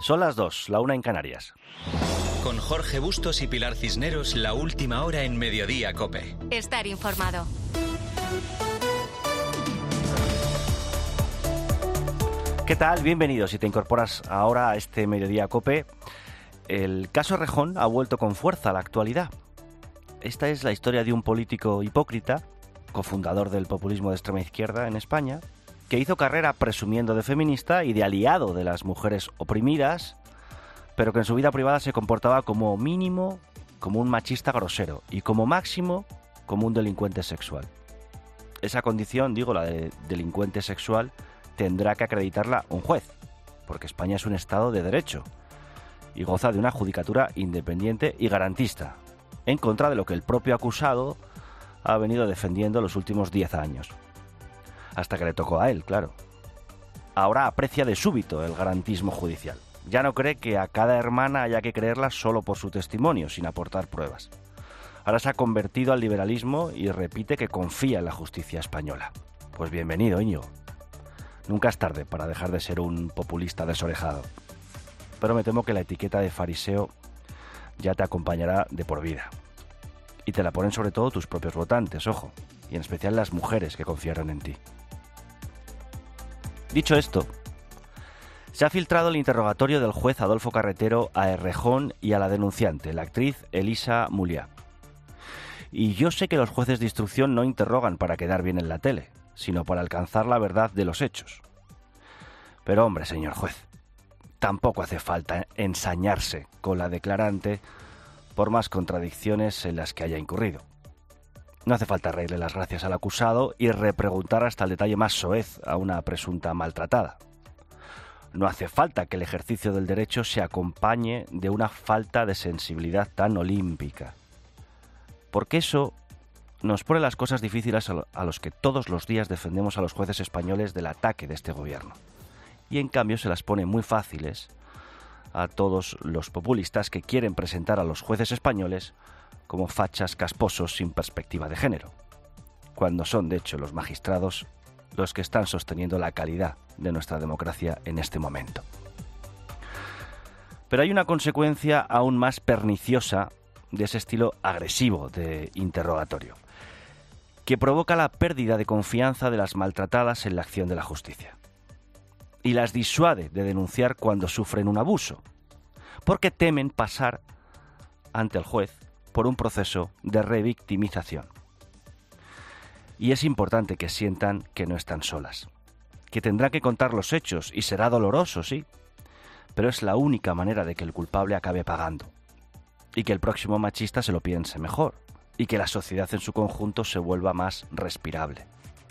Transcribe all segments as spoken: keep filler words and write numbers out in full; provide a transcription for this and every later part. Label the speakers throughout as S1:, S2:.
S1: Son las dos, la una en Canarias.
S2: Con Jorge Bustos y Pilar Cisneros, la última hora en Mediodía COPE.
S3: Estar informado.
S1: ¿Qué tal? Bienvenidos. Si te incorporas ahora a este Mediodía COPE, el caso Errejón ha vuelto con fuerza a la actualidad. Esta es la historia de un político hipócrita, cofundador del populismo de extrema izquierda en España, que hizo carrera presumiendo de feminista y de aliado de las mujeres oprimidas, pero que en su vida privada se comportaba como mínimo como un machista grosero y como máximo como un delincuente sexual. Esa condición, digo, la de delincuente sexual, tendrá que acreditarla un juez, porque España es un Estado de derecho y goza de una judicatura independiente y garantista, en contra de lo que el propio acusado ha venido defendiendo los últimos diez años. Hasta que le tocó a él, claro. Ahora aprecia de súbito el garantismo judicial. Ya no cree que a cada hermana haya que creerla solo por su testimonio, sin aportar pruebas. Ahora se ha convertido al liberalismo y repite que confía en la justicia española. Pues bienvenido, Íñigo. Nunca es tarde para dejar de ser un populista desorejado. Pero me temo que la etiqueta de fariseo ya te acompañará de por vida. Y te la ponen sobre todo tus propios votantes, ojo, y en especial las mujeres que confiaron en ti. Dicho esto, se ha filtrado el interrogatorio del juez Adolfo Carretero a Errejón y a la denunciante, la actriz Elisa Mulliá. Y yo sé que los jueces de instrucción no interrogan para quedar bien en la tele, sino para alcanzar la verdad de los hechos. Pero hombre, señor juez, tampoco hace falta ensañarse con la declarante por más contradicciones en las que haya incurrido. No hace falta reírle las gracias al acusado y repreguntar hasta el detalle más soez a una presunta maltratada. No hace falta que el ejercicio del derecho se acompañe de una falta de sensibilidad tan olímpica, porque eso nos pone las cosas difíciles a los que todos los días defendemos a los jueces españoles del ataque de este gobierno, y en cambio se las pone muy fáciles a todos los populistas que quieren presentar a los jueces españoles como fachas casposos sin perspectiva de género, cuando son de hecho los magistrados los que están sosteniendo la calidad de nuestra democracia en este momento. Pero hay una consecuencia aún más perniciosa de ese estilo agresivo de interrogatorio, que provoca la pérdida de confianza de las maltratadas en la acción de la justicia y las disuade de denunciar cuando sufren un abuso, porque temen pasar ante el juez por un proceso de revictimización. Y es importante que sientan que no están solas, que tendrán que contar los hechos y será doloroso, sí, pero es la única manera de que el culpable acabe pagando y que el próximo machista se lo piense mejor y que la sociedad en su conjunto se vuelva más respirable.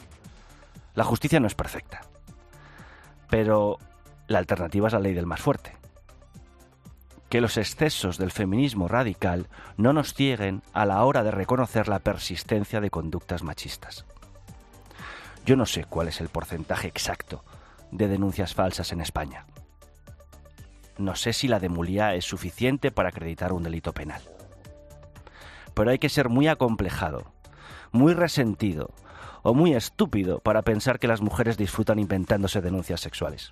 S1: La justicia no es perfecta, pero la alternativa es la ley del más fuerte. Que los excesos del feminismo radical no nos cieguen a la hora de reconocer la persistencia de conductas machistas. Yo no sé cuál es el porcentaje exacto de denuncias falsas en España. No sé si la de Mulliá es suficiente para acreditar un delito penal. Pero hay que ser muy acomplejado, muy resentido o muy estúpido para pensar que las mujeres disfrutan inventándose denuncias sexuales.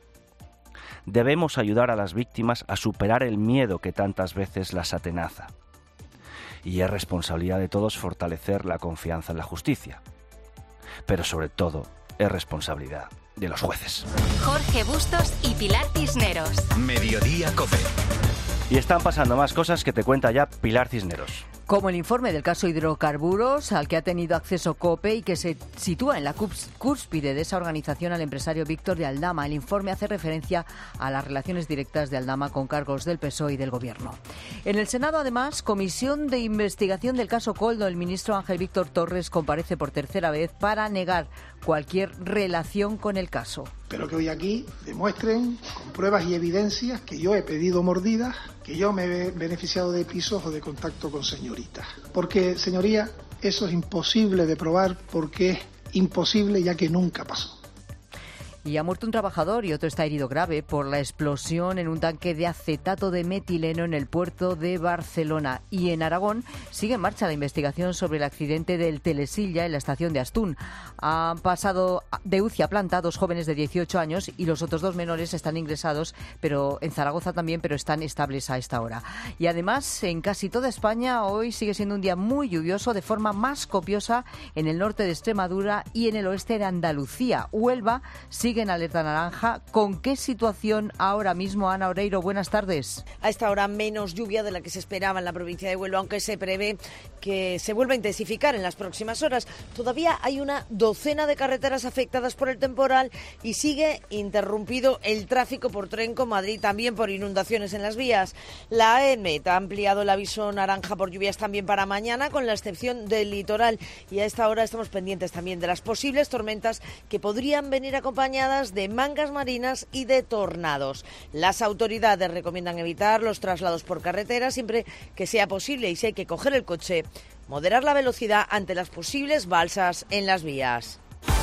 S1: Debemos ayudar a las víctimas a superar el miedo que tantas veces las atenaza. Y es responsabilidad de todos fortalecer la confianza en la justicia. Pero sobre todo, es responsabilidad de los jueces.
S3: Jorge Bustos y Pilar Cisneros.
S2: Mediodía COPE.
S1: Y están pasando más cosas que te cuenta ya Pilar Cisneros.
S4: Como el informe del caso hidrocarburos al que ha tenido acceso COPE y que se sitúa en la cúspide de esa organización al empresario Víctor de Aldama. El informe hace referencia a las relaciones directas de Aldama con cargos del P S O E y del Gobierno. En el Senado, además, comisión de investigación del caso Koldo. El ministro Ángel Víctor Torres comparece por tercera vez para negar cualquier relación con el caso.
S5: Espero que hoy aquí demuestren con pruebas y evidencias que yo he pedido mordidas, que yo me he beneficiado de pisos o de contacto con señoritas. Porque, señoría, eso es imposible de probar porque es imposible ya que nunca pasó.
S4: Y ha muerto un trabajador y otro está herido grave por la explosión en un tanque de acetato de metileno en el puerto de Barcelona. Y en Aragón sigue en marcha la investigación sobre el accidente del Telesilla en la estación de Astún. Han pasado de U C I a planta dos jóvenes de dieciocho años y los otros dos menores están ingresados, pero en Zaragoza también, pero están estables a esta hora. Y además, en casi toda España hoy sigue siendo un día muy lluvioso, de forma más copiosa en el norte de Extremadura y en el oeste de Andalucía. Huelva sigue en alerta naranja. ¿Con qué situación ahora mismo, Ana Oreiro? Buenas tardes.
S6: A esta hora menos lluvia de la que se esperaba en la provincia de Huelva, aunque se prevé que se vuelva a intensificar en las próximas horas. Todavía hay una docena de carreteras afectadas por el temporal y sigue interrumpido el tráfico por tren con Madrid, también por inundaciones en las vías. La EMET ha ampliado el aviso naranja por lluvias también para mañana, con la excepción del litoral. Y a esta hora estamos pendientes también de las posibles tormentas que podrían venir acompañadas de mangas marinas y de tornados. Las autoridades recomiendan evitar los traslados por carretera siempre que sea posible, y si hay que coger el coche, moderar la velocidad ante las posibles balsas en las vías.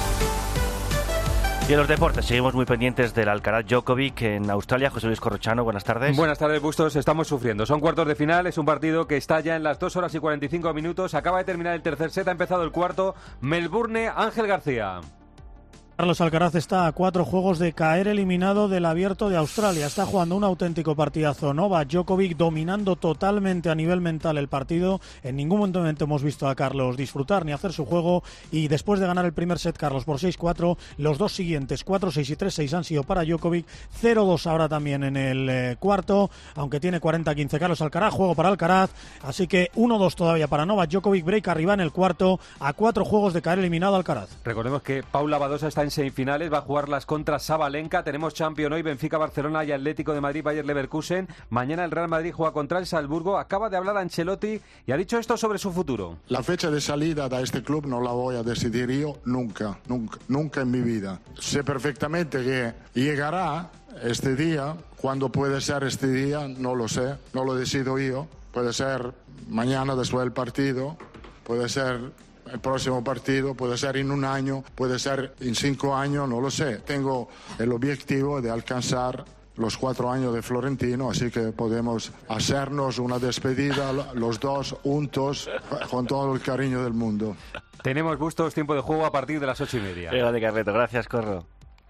S1: Y en los deportes seguimos muy pendientes del Alcaraz Djokovic en Australia. José Luis Corrochano, buenas tardes.
S7: Buenas tardes, Bustos. Estamos sufriendo. Son cuartos de final, es un partido que está ya en las dos horas y cuarenta y cinco minutos. Acaba de terminar el tercer set, ha empezado el cuarto. Melbourne, Ángel García.
S8: Carlos Alcaraz está a cuatro juegos de caer eliminado del Abierto de Australia. Está jugando un auténtico partidazo. Novak Djokovic dominando totalmente a nivel mental el partido. En ningún momento hemos visto a Carlos disfrutar ni hacer su juego. Y después de ganar el primer set, Carlos, por seis cuatro, los dos siguientes, cuatro seis y tres seis, han sido para Djokovic. cero dos ahora también en el eh, cuarto, aunque tiene cuarenta quince Carlos Alcaraz. Juego para Alcaraz. Así que uno dos todavía para Novak Djokovic. Break arriba en el cuarto, a cuatro juegos de caer eliminado Alcaraz.
S7: Recordemos que Paula Badosa está en semifinales, va a jugarlas contra Sabalenka. Tenemos Champions hoy, Benfica, Barcelona y Atlético de Madrid, Bayer Leverkusen. Mañana el Real Madrid juega contra el Salzburgo. Acaba de hablar Ancelotti y ha dicho esto sobre su futuro.
S9: La fecha de salida de este club no la voy a decidir yo nunca, nunca, nunca en mi vida. Sé perfectamente que llegará este día. Cuándo puede ser este día, no lo sé, no lo decido yo. Puede ser mañana después del partido, puede ser el próximo partido, puede ser en un año, puede ser en cinco años, no lo sé. Tengo el objetivo de alcanzar los cuatro años de Florentino, así que podemos hacernos una despedida los dos juntos con todo el cariño del mundo.
S7: Tenemos, Bustos, tiempo de juego a partir de las ocho y media.
S1: Venga de Carreto, gracias, Corro.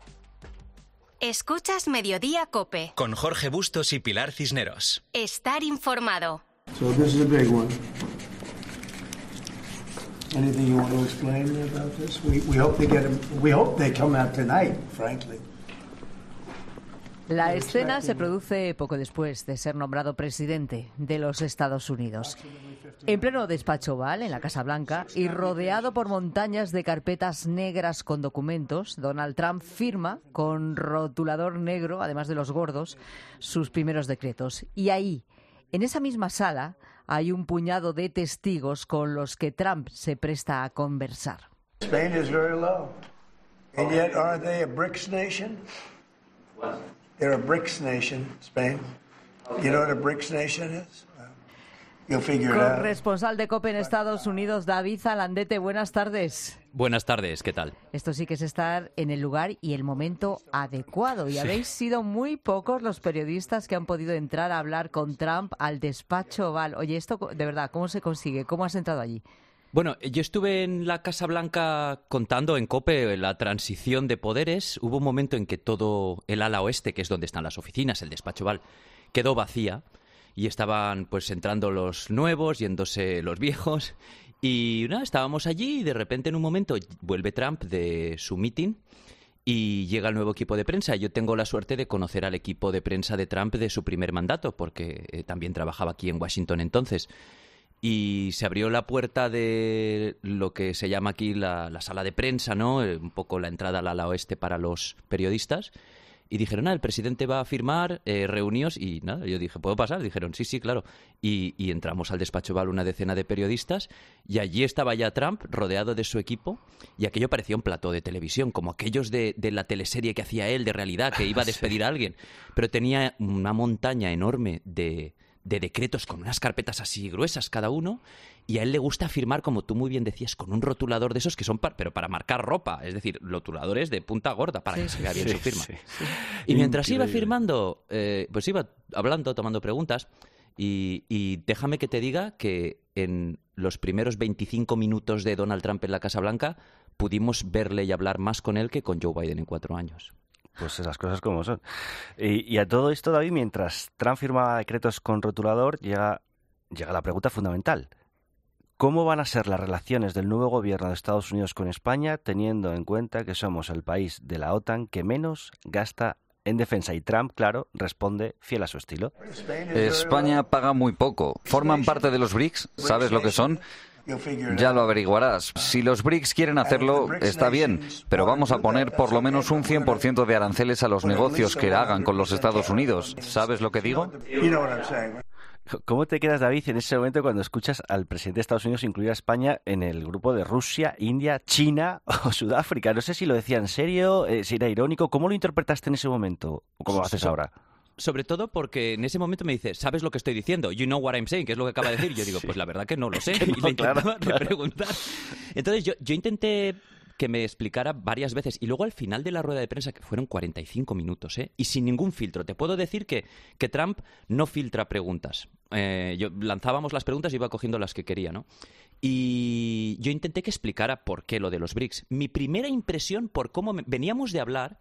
S3: Escuchas Mediodía COPE.
S2: Con Jorge Bustos y Pilar Cisneros.
S3: Estar informado.
S10: So this is a big one. Anything you want to explain about this? We, we hope they get them, we hope they come out tonight, frankly.
S4: La escena se produce poco después de ser nombrado presidente de los Estados Unidos. En pleno despacho Oval, en la Casa Blanca, y rodeado por montañas de carpetas negras con documentos, Donald Trump firma con rotulador negro, además de los gordos, sus primeros decretos. Y ahí, en esa misma sala, hay un puñado de testigos con los que Trump se presta a conversar.
S10: Spain is very low. And yet, are they a BRICS nation? They're a BRICS nation, Spain. You know what a BRICS nation is? You'll figure it out.
S4: Corresponsal de COPE en Estados Unidos, David Zalandete, buenas tardes.
S11: Buenas tardes, ¿qué tal?
S4: Esto sí que es estar en el lugar y el momento adecuado. Y sí. Habéis sido muy pocos los periodistas que han podido entrar a hablar con Trump al despacho Oval. Oye, esto de verdad, ¿cómo se consigue? ¿Cómo has entrado allí?
S11: Bueno, yo estuve en la Casa Blanca contando en COPE la transición de poderes. Hubo un momento en que todo el ala oeste, que es donde están las oficinas, el despacho Oval, quedó vacía. Y estaban pues entrando los nuevos, yéndose los viejos. Y nada, estábamos allí y de repente en un momento vuelve Trump de su meeting y llega el nuevo equipo de prensa. Yo tengo la suerte de conocer al equipo de prensa de Trump de su primer mandato, porque eh, también trabajaba aquí en Washington entonces. Y se abrió la puerta de lo que se llama aquí la, la sala de prensa, ¿no? Eh, un poco la entrada al ala oeste para los periodistas. Y dijeron, ah, el presidente va a firmar, eh, reuníos, y nada, yo dije, ¿puedo pasar? Dijeron, sí, sí, claro. Y, y entramos al despacho Oval una decena de periodistas, y allí estaba ya Trump, rodeado de su equipo, y aquello parecía un plató de televisión, como aquellos de, de la teleserie que hacía él, de realidad, que iba a despedir a alguien. Pero tenía una montaña enorme de, de decretos con unas carpetas así gruesas cada uno, y a él le gusta firmar, como tú muy bien decías, con un rotulador de esos que son para, pero para marcar ropa, es decir, rotuladores de punta gorda para sí, que se vea bien sí, su firma. Sí, sí. Y mientras Increíble. iba firmando, eh, pues iba hablando, tomando preguntas, y, y déjame que te diga que en los primeros veinticinco minutos de Donald Trump en la Casa Blanca pudimos verle y hablar más con él que con Joe Biden en cuatro años.
S1: Pues esas cosas como son. Y, y a todo esto, David, mientras Trump firmaba decretos con rotulador, llega, llega la pregunta fundamental. ¿Cómo van a ser las relaciones del nuevo gobierno de Estados Unidos con España, teniendo en cuenta que somos el país de la OTAN que menos gasta en defensa? Y Trump, claro, responde fiel a su estilo.
S12: España paga muy poco. ¿Forman parte de los B R I C S? ¿Sabes lo que son? Ya lo averiguarás. Si los B R I C S quieren hacerlo, está bien, pero vamos a poner por lo menos un cien por ciento de aranceles a los negocios que hagan con los Estados Unidos. ¿Sabes lo que digo?
S1: ¿Cómo te quedas, David, en ese momento cuando escuchas al presidente de Estados Unidos incluir a España en el grupo de Rusia, India, China o Sudáfrica? No sé si lo decía en serio, eh, si era irónico. ¿Cómo lo interpretaste en ese momento o cómo lo haces ahora?
S11: Sobre todo porque en ese momento me dice, ¿sabes lo que estoy diciendo? You know what I'm saying, que es lo que acaba de decir. Yo digo, sí. Pues la verdad que no lo sé. No, y le intentaba claro, claro. preguntar. Entonces yo, yo intenté que me explicara varias veces. Y luego al final de la rueda de prensa, que fueron cuarenta y cinco minutos, ¿eh? Y sin ningún filtro. Te puedo decir que, que Trump no filtra preguntas. Eh, yo lanzábamos las preguntas y iba cogiendo las que quería, ¿no? Y yo intenté que explicara por qué lo de los B R I C S. Mi primera impresión por cómo me... veníamos de hablar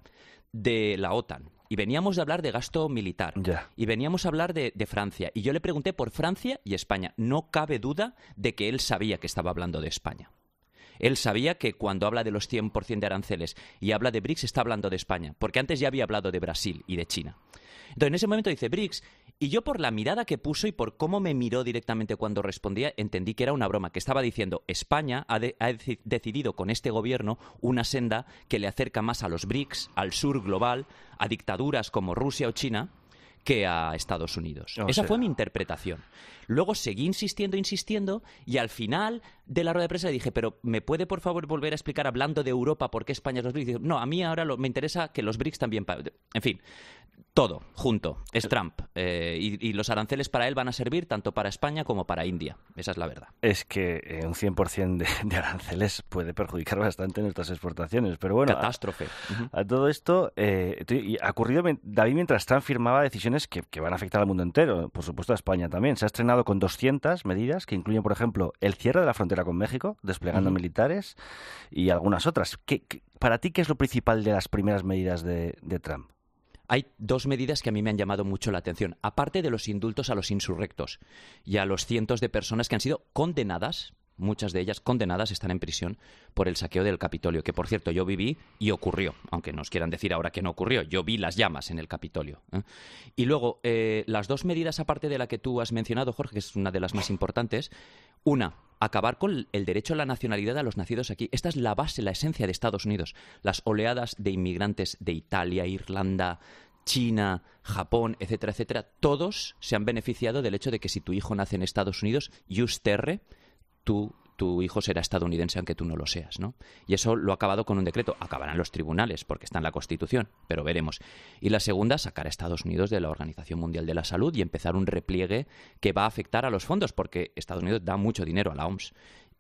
S11: de la OTAN. Y veníamos de hablar de gasto militar. Yeah. Y veníamos a hablar de, de Francia. Y yo le pregunté por Francia y España. No cabe duda de que él sabía que estaba hablando de España. Él sabía que cuando habla de los cien por ciento de aranceles y habla de B R I C S, está hablando de España. Porque antes ya había hablado de Brasil y de China. Entonces, en ese momento dice B R I C S. Y yo, por la mirada que puso y por cómo me miró directamente cuando respondía, entendí que era una broma, que estaba diciendo España ha, de, ha dec- decidido con este gobierno una senda que le acerca más a los B R I C S, al sur global, a dictaduras como Rusia o China, que a Estados Unidos. O Esa sea. fue mi interpretación. Luego seguí insistiendo, insistiendo, y al final de la rueda de prensa le dije, pero ¿me puede por favor volver a explicar, hablando de Europa, por qué España es los B R I C S? No, a mí ahora lo, me interesa que los B R I C S también... En fin, todo junto. Es Trump. Eh, y, y los aranceles para él van a servir tanto para España como para India. Esa es la verdad.
S1: Es que eh, un cien por ciento de, de aranceles puede perjudicar bastante nuestras exportaciones. Pero bueno,
S11: catástrofe.
S1: A, uh-huh. a todo esto, eh, ha ocurrido, David, mientras Trump firmaba decisiones que, que van a afectar al mundo entero. Por supuesto a España también. Se ha estrenado con doscientas medidas que incluyen, por ejemplo, el cierre de la frontera con México, desplegando uh-huh. militares y algunas otras. ¿Qué, qué, para ti, ¿qué es lo principal de las primeras medidas de, de Trump?
S11: Hay dos medidas que a mí me han llamado mucho la atención, aparte de los indultos a los insurrectos y a los cientos de personas que han sido condenadas, muchas de ellas condenadas, están en prisión por el saqueo del Capitolio, que por cierto yo viví y ocurrió, aunque nos quieran decir ahora que no ocurrió, yo vi las llamas en el Capitolio. ¿eh? Y luego, eh, las dos medidas aparte de la que tú has mencionado, Jorge, que es una de las más importantes, una, acabar con el derecho a la nacionalidad a los nacidos aquí. Esta es la base, la esencia de Estados Unidos. Las oleadas de inmigrantes de Italia, Irlanda, China, Japón, etcétera, etcétera, todos se han beneficiado del hecho de que si tu hijo nace en Estados Unidos, jus terre, tú, tu hijo será estadounidense aunque tú no lo seas, ¿no? Y eso lo ha acabado con un decreto. Acabarán los tribunales porque está en la Constitución, pero veremos. Y la segunda, sacar a Estados Unidos de la Organización Mundial de la Salud y empezar un repliegue que va a afectar a los fondos, porque Estados Unidos da mucho dinero a la O M S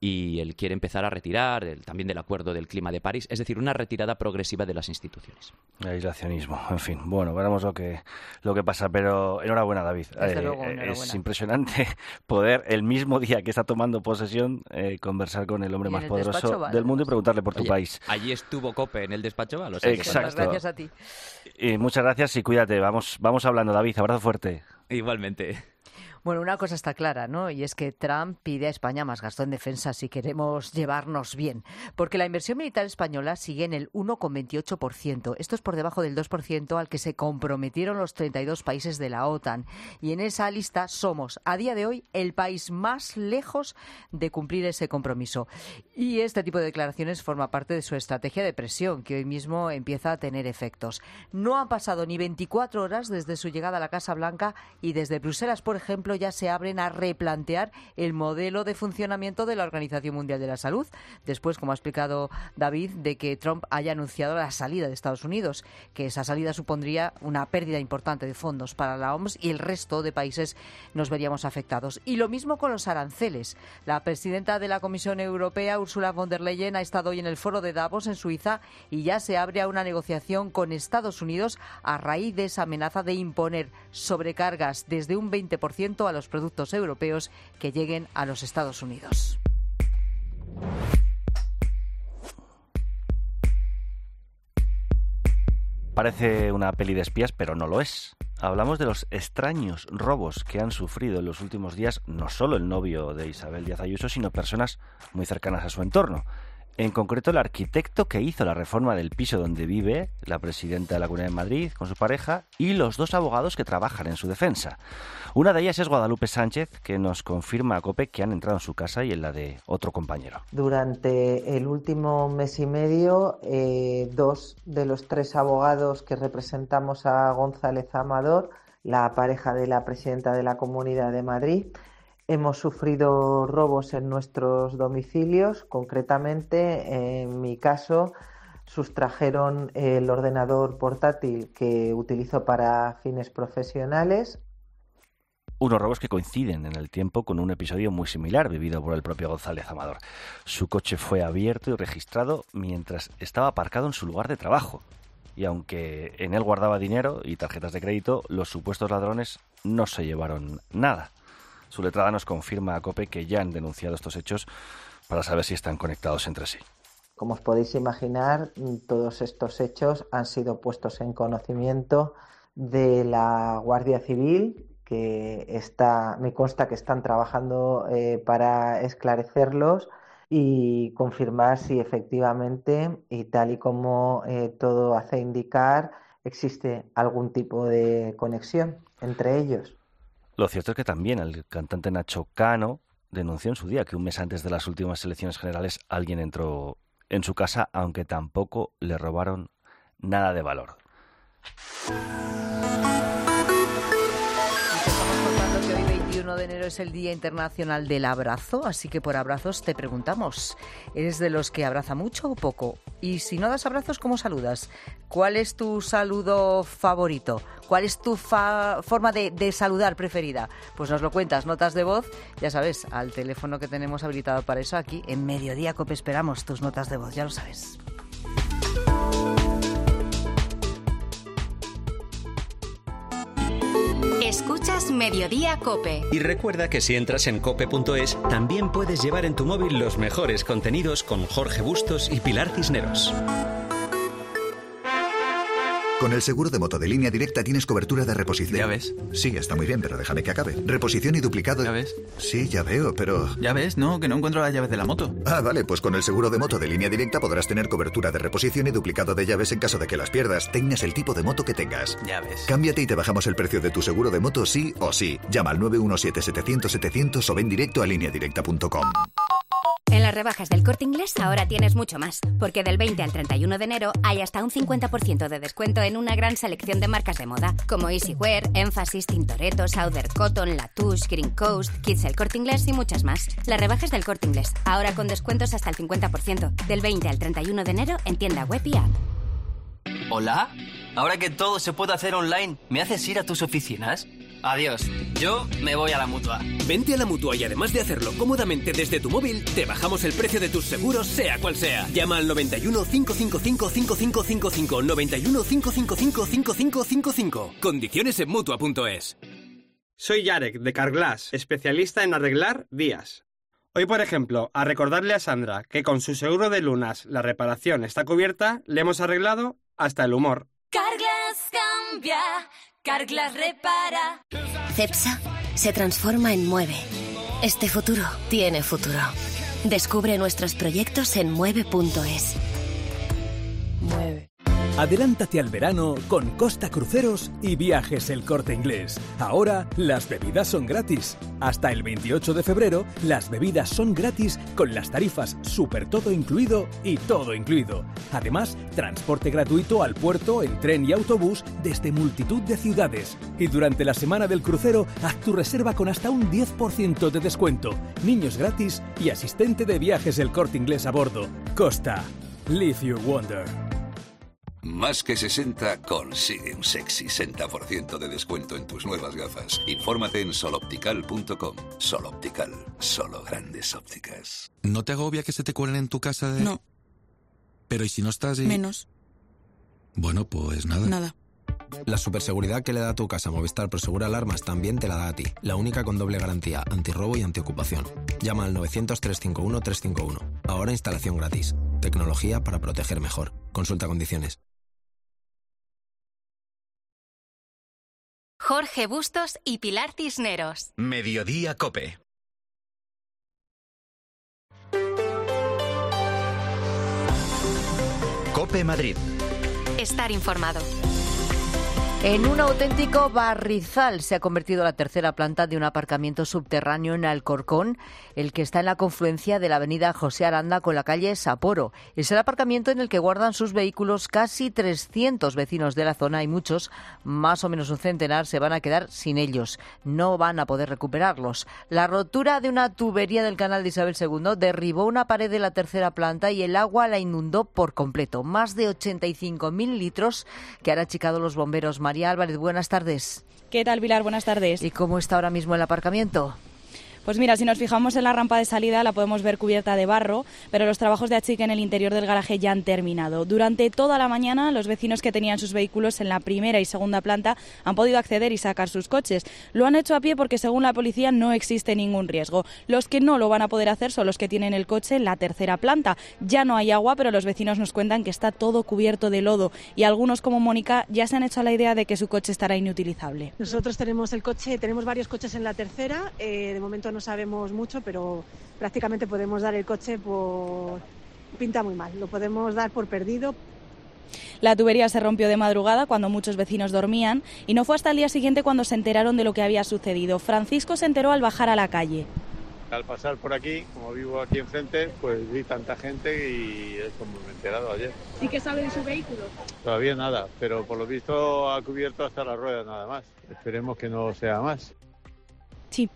S11: y él quiere empezar a retirar el, también del Acuerdo del Clima de París, es decir, una retirada progresiva de las instituciones.
S1: El aislacionismo, en fin. Bueno, veremos lo que lo que pasa, pero enhorabuena, David.
S4: Desde eh, luego, enhorabuena.
S1: Es impresionante poder, el mismo día que está tomando posesión, eh, conversar con el hombre más poderoso del mundo y preguntarle por tu
S11: Oye,
S1: país.
S11: Allí estuvo Cope en el despacho Val.
S1: Exacto.
S4: Muchas gracias a ti.
S1: Y muchas gracias y cuídate. Vamos, vamos hablando, David. Abrazo fuerte.
S11: Igualmente.
S4: Bueno, una cosa está clara, ¿no? Y es que Trump pide a España más gasto en defensa si queremos llevarnos bien. Porque la inversión militar española sigue en el uno coma veintiocho por ciento. Esto es por debajo del dos por ciento al que se comprometieron los treinta y dos países de la OTAN. Y en esa lista somos, a día de hoy, el país más lejos de cumplir ese compromiso. Y este tipo de declaraciones forma parte de su estrategia de presión, que hoy mismo empieza a tener efectos. No han pasado ni veinticuatro horas desde su llegada a la Casa Blanca y desde Bruselas, por ejemplo, ejemplo, ya se abren a replantear el modelo de funcionamiento de la Organización Mundial de la Salud, después, como ha explicado David, de que Trump haya anunciado la salida de Estados Unidos, que esa salida supondría una pérdida importante de fondos para la O M S y el resto de países nos veríamos afectados. Y lo mismo con los aranceles. La presidenta de la Comisión Europea, Ursula von der Leyen, ha estado hoy en el foro de Davos, en Suiza, y ya se abre a una negociación con Estados Unidos a raíz de esa amenaza de imponer sobrecargas desde un veinte por ciento a los productos europeos que lleguen a los Estados Unidos.
S1: Parece una peli de espías, pero no lo es. Hablamos de los extraños robos que han sufrido en los últimos días no solo el novio de Isabel Díaz Ayuso, sino personas muy cercanas a su entorno. En concreto, el arquitecto que hizo la reforma del piso donde vive la presidenta de la Comunidad de Madrid con su pareja y los dos abogados que trabajan en su defensa. Una de ellas es Guadalupe Sánchez, que nos confirma a COPE que han entrado en su casa y en la de otro compañero.
S13: Durante el último mes y medio, eh, dos de los tres abogados que representamos a González Amador, la pareja de la presidenta de la Comunidad de Madrid, hemos sufrido robos en nuestros domicilios. Concretamente, en mi caso, sustrajeron el ordenador portátil que utilizo para fines profesionales.
S1: Unos robos que coinciden en el tiempo con un episodio muy similar vivido por el propio González Amador. Su coche fue abierto y registrado mientras estaba aparcado en su lugar de trabajo. Y aunque en él guardaba dinero y tarjetas de crédito, los supuestos ladrones no se llevaron nada. Su letrada nos confirma a COPE que ya han denunciado estos hechos para saber si están conectados entre sí.
S13: Como os podéis imaginar, todos estos hechos han sido puestos en conocimiento de la Guardia Civil, que está, me consta que están trabajando eh, para esclarecerlos y confirmar si efectivamente, y tal y como eh, todo hace indicar, existe algún tipo de conexión entre ellos.
S1: Lo cierto es que también el cantante Nacho Cano denunció en su día que un mes antes de las últimas elecciones generales alguien entró en su casa, aunque tampoco le robaron nada de valor.
S4: Que hoy veintiuno de enero es el Día Internacional del Abrazo, así que por abrazos te preguntamos, ¿eres de los que abraza mucho o poco? Y si no das abrazos, ¿cómo saludas? ¿Cuál es tu saludo favorito? ¿Cuál es tu fa- forma de, de saludar preferida? Pues nos lo cuentas, notas de voz, ya sabes, al teléfono que tenemos habilitado para eso aquí en Mediodía Cope. Esperamos tus notas de voz, ya lo sabes.
S3: Escuchas Mediodía Cope.
S2: Y recuerda que si entras en cope punto es, también puedes llevar en tu móvil los mejores contenidos con Jorge Bustos y Pilar Cisneros.
S14: Con el seguro de moto de Línea Directa tienes cobertura de reposición.
S15: Ya ves.
S14: Sí, está muy bien, pero déjame que acabe. Reposición y duplicado.
S15: Ya ves.
S14: Sí, ya veo, pero...
S15: Ya ves, no, que no encuentro las llaves de la moto.
S14: Ah, vale, pues con el seguro de moto de Línea Directa podrás tener cobertura de reposición y duplicado de llaves en caso de que las pierdas, tengas el tipo de moto que tengas.
S15: Ya ves.
S14: Cámbiate y te bajamos el precio de tu seguro de moto sí o sí. Llama al nueve uno siete, setecientos, setecientos o ven directo a línea directa punto com.
S3: En las rebajas del Corte Inglés ahora tienes mucho más, porque del veinte al treinta y uno de enero hay hasta un cincuenta por ciento de descuento en una gran selección de marcas de moda, como Easywear, Emphasis, Tintoretto, Southern Cotton, Latouche, Green Coast, Kids El Corte Inglés y muchas más. Las rebajas del Corte Inglés, ahora con descuentos hasta el cincuenta por ciento, del veinte al treinta y uno de enero en tienda web y app.
S16: ¿Hola? Ahora que todo se puede hacer online, ¿me haces ir a tus oficinas? Adiós, yo me voy a la Mutua.
S17: Vente a la Mutua y además de hacerlo cómodamente desde tu móvil, te bajamos el precio de tus seguros, sea cual sea. Llama al noventa y uno, cinco cinco cinco, cinco cinco cinco cinco, noventa y uno, cinco cinco cinco, cinco cinco cinco cinco. Condiciones en Mutua punto es.
S18: Soy Yarek, de Carglass, especialista en arreglar vías. Hoy, por ejemplo, a recordarle a Sandra que con su seguro de lunas la reparación está cubierta, le hemos arreglado hasta el humor.
S19: Carglass cambia, Carglass repara.
S20: Cepsa se transforma en Mueve. Este futuro tiene futuro. Descubre nuestros proyectos en mueve punto es.
S4: Mueve.
S21: Adelántate al verano con Costa Cruceros y Viajes El Corte Inglés. Ahora las bebidas son gratis. Hasta el veintiocho de febrero las bebidas son gratis con las tarifas Super Todo Incluido y Todo Incluido. Además, transporte gratuito al puerto en tren y autobús desde multitud de ciudades. Y durante la semana del crucero, haz tu reserva con hasta un diez por ciento de descuento. Niños gratis y asistente de Viajes El Corte Inglés a bordo. Costa. Live your wonder.
S22: Más que sesenta consigue un sexy sesenta por ciento de descuento en tus nuevas gafas. Infórmate en soloptical punto com. Soloptical, solo grandes ópticas.
S23: ¿No te agobia que se te cuelen en tu casa de...?
S24: No.
S23: Pero ¿y si no estás y...?
S24: Menos.
S23: Bueno, pues nada.
S24: Nada.
S25: La superseguridad que le da a tu casa Movistar Prosegura Alarmas también te la da a ti. La única con doble garantía, antirrobo y antiocupación. Llama al novecientos, trescientos cincuenta y uno, trescientos cincuenta y uno. Ahora instalación gratis. Tecnología para proteger mejor. Consulta condiciones.
S3: Jorge Bustos y Pilar Cisneros.
S2: Mediodía Cope. Cope Madrid.
S3: Estar informado.
S4: En un auténtico barrizal se ha convertido la tercera planta de un aparcamiento subterráneo en Alcorcón, el que está en la confluencia de la avenida José Aranda con la calle Sapporo. Es el aparcamiento en el que guardan sus vehículos casi trescientos vecinos de la zona y muchos, más o menos un centenar, se van a quedar sin ellos. No van a poder recuperarlos. La rotura de una tubería del canal de Isabel segundo derribó una pared de la tercera planta y el agua la inundó por completo. Más de ochenta y cinco mil litros que han achicado los bomberos. María Álvarez, buenas tardes.
S26: ¿Qué tal, Pilar? Buenas tardes.
S4: ¿Y cómo está ahora mismo el aparcamiento?
S26: Pues mira, si nos fijamos en la rampa de salida la podemos ver cubierta de barro, pero los trabajos de achique en el interior del garaje ya han terminado. Durante toda la mañana los vecinos que tenían sus vehículos en la primera y segunda planta han podido acceder y sacar sus coches. Lo han hecho a pie porque según la policía no existe ningún riesgo. Los que no lo van a poder hacer son los que tienen el coche en la tercera planta. Ya no hay agua, pero los vecinos nos cuentan que está todo cubierto de lodo y algunos como Mónica ya se han hecho a la idea de que su coche estará inutilizable.
S27: Nosotros tenemos el coche, tenemos varios coches en la tercera, eh, de momento no sabemos mucho, pero prácticamente podemos dar el coche por... pinta muy mal, lo podemos dar por perdido.
S26: La tubería se rompió de madrugada cuando muchos vecinos dormían y no fue hasta el día siguiente cuando se enteraron de lo que había sucedido. Francisco se enteró al bajar a la calle.
S28: Al pasar por aquí, como vivo aquí enfrente, pues vi tanta gente y es como me he enterado ayer.
S27: ¿Y qué sabe de su vehículo?
S28: Todavía nada, pero por lo visto ha cubierto hasta las ruedas nada más. Esperemos que no sea más.
S26: Sí.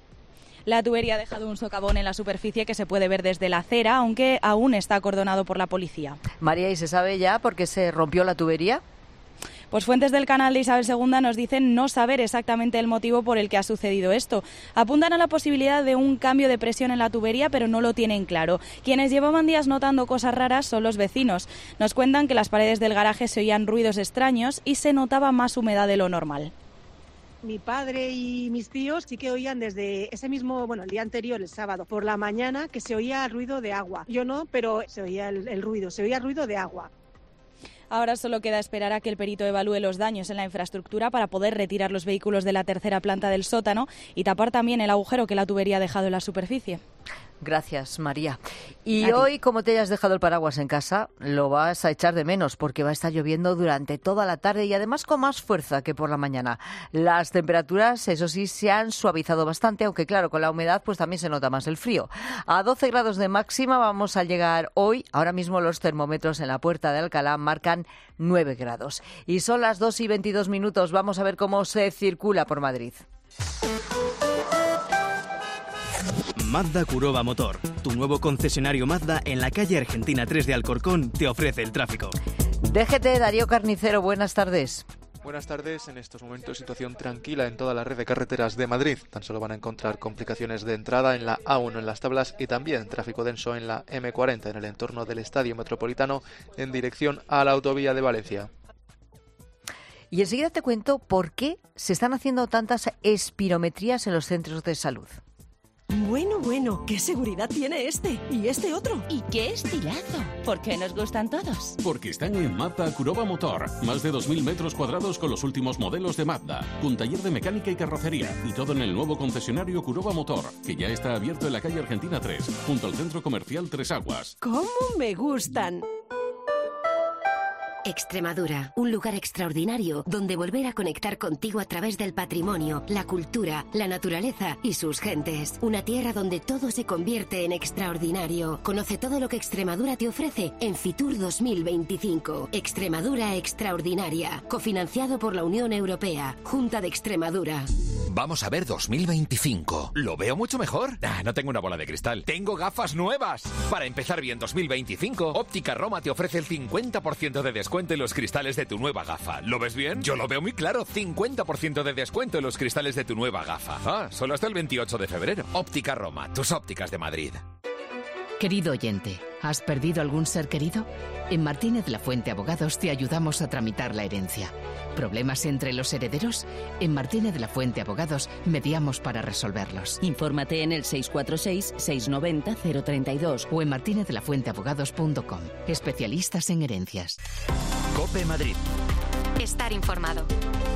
S26: La tubería ha dejado un socavón en la superficie que se puede ver desde la acera, aunque aún está acordonado por la policía.
S4: María, ¿y se sabe ya por qué se rompió la tubería?
S26: Pues fuentes del canal de Isabel segunda nos dicen no saber exactamente el motivo por el que ha sucedido esto. Apuntan a la posibilidad de un cambio de presión en la tubería, pero no lo tienen claro. Quienes llevaban días notando cosas raras son los vecinos. Nos cuentan que en las paredes del garaje se oían ruidos extraños y se notaba más humedad de lo normal.
S27: Mi padre y mis tíos sí que oían desde ese mismo, bueno, el día anterior, el sábado, por la mañana, que se oía ruido de agua. Yo no, pero se oía el, el ruido, se oía ruido de agua.
S26: Ahora solo queda esperar a que el perito evalúe los daños en la infraestructura para poder retirar los vehículos de la tercera planta del sótano y tapar también el agujero que la tubería ha dejado en la superficie.
S4: Gracias, María. Y hoy, como te hayas dejado el paraguas en casa, lo vas a echar de menos porque va a estar lloviendo durante toda la tarde y además con más fuerza que por la mañana. Las temperaturas, eso sí, se han suavizado bastante, aunque claro, con la humedad pues también se nota más el frío. A doce grados de máxima vamos a llegar hoy. Ahora mismo los termómetros en la Puerta de Alcalá marcan nueve grados. Y son las dos y veintidós minutos. Vamos a ver cómo se circula por Madrid.
S29: Mazda Kuroba Motor, tu nuevo concesionario Mazda en la calle Argentina tres de Alcorcón, te ofrece el tráfico.
S4: D G T, Darío Carnicero, buenas tardes.
S30: Buenas tardes. En estos momentos situación tranquila en toda la red de carreteras de Madrid. Tan solo van a encontrar complicaciones de entrada en la A uno en Las Tablas y también tráfico denso en la eme cuarenta en el entorno del Estadio Metropolitano en dirección a la autovía de Valencia.
S4: Y enseguida te cuento por qué se están haciendo tantas espirometrías en los centros de salud.
S31: Bueno, bueno, ¿qué seguridad tiene este? ¿Y este otro?
S32: ¿Y qué estilazo? ¿Por qué nos gustan todos?
S33: Porque están en Mazda Kuroba Motor. Más de dos mil metros cuadrados con los últimos modelos de Mazda. Con taller de mecánica y carrocería. Y todo en el nuevo concesionario Kuroba Motor, que ya está abierto en la calle Argentina tres, junto al centro comercial Tres Aguas.
S31: ¡Cómo me gustan!
S20: Extremadura, un lugar extraordinario donde volver a conectar contigo a través del patrimonio, la cultura, la naturaleza y sus gentes. Una tierra donde todo se convierte en extraordinario. Conoce todo lo que Extremadura te ofrece en Fitur dos mil veinticinco. Extremadura Extraordinaria, cofinanciado por la Unión Europea, Junta de Extremadura.
S1: Vamos a ver dos mil veinticinco. ¿Lo veo mucho mejor? Ah, no tengo una bola de cristal. Tengo gafas nuevas. Para empezar bien dos mil veinticinco, Óptica Roma te ofrece el cincuenta por ciento de descuento en los cristales de tu nueva gafa. ¿Lo ves bien? Yo lo veo muy claro. cincuenta por ciento de descuento en los cristales de tu nueva gafa. Ah, solo hasta el veintiocho de febrero. Óptica Roma, tus ópticas de Madrid.
S5: Querido oyente, ¿has perdido algún ser querido? En Martínez La Fuente Abogados te ayudamos a tramitar la herencia. ¿Problemas entre los herederos? En Martínez La Fuente Abogados mediamos para resolverlos.
S6: Infórmate en el seis cuatro seis, seis nueve cero, cero tres dos
S5: o en martinez la fuente abogados punto com. Especialistas en herencias.
S2: COPE Madrid.
S3: Estar informado.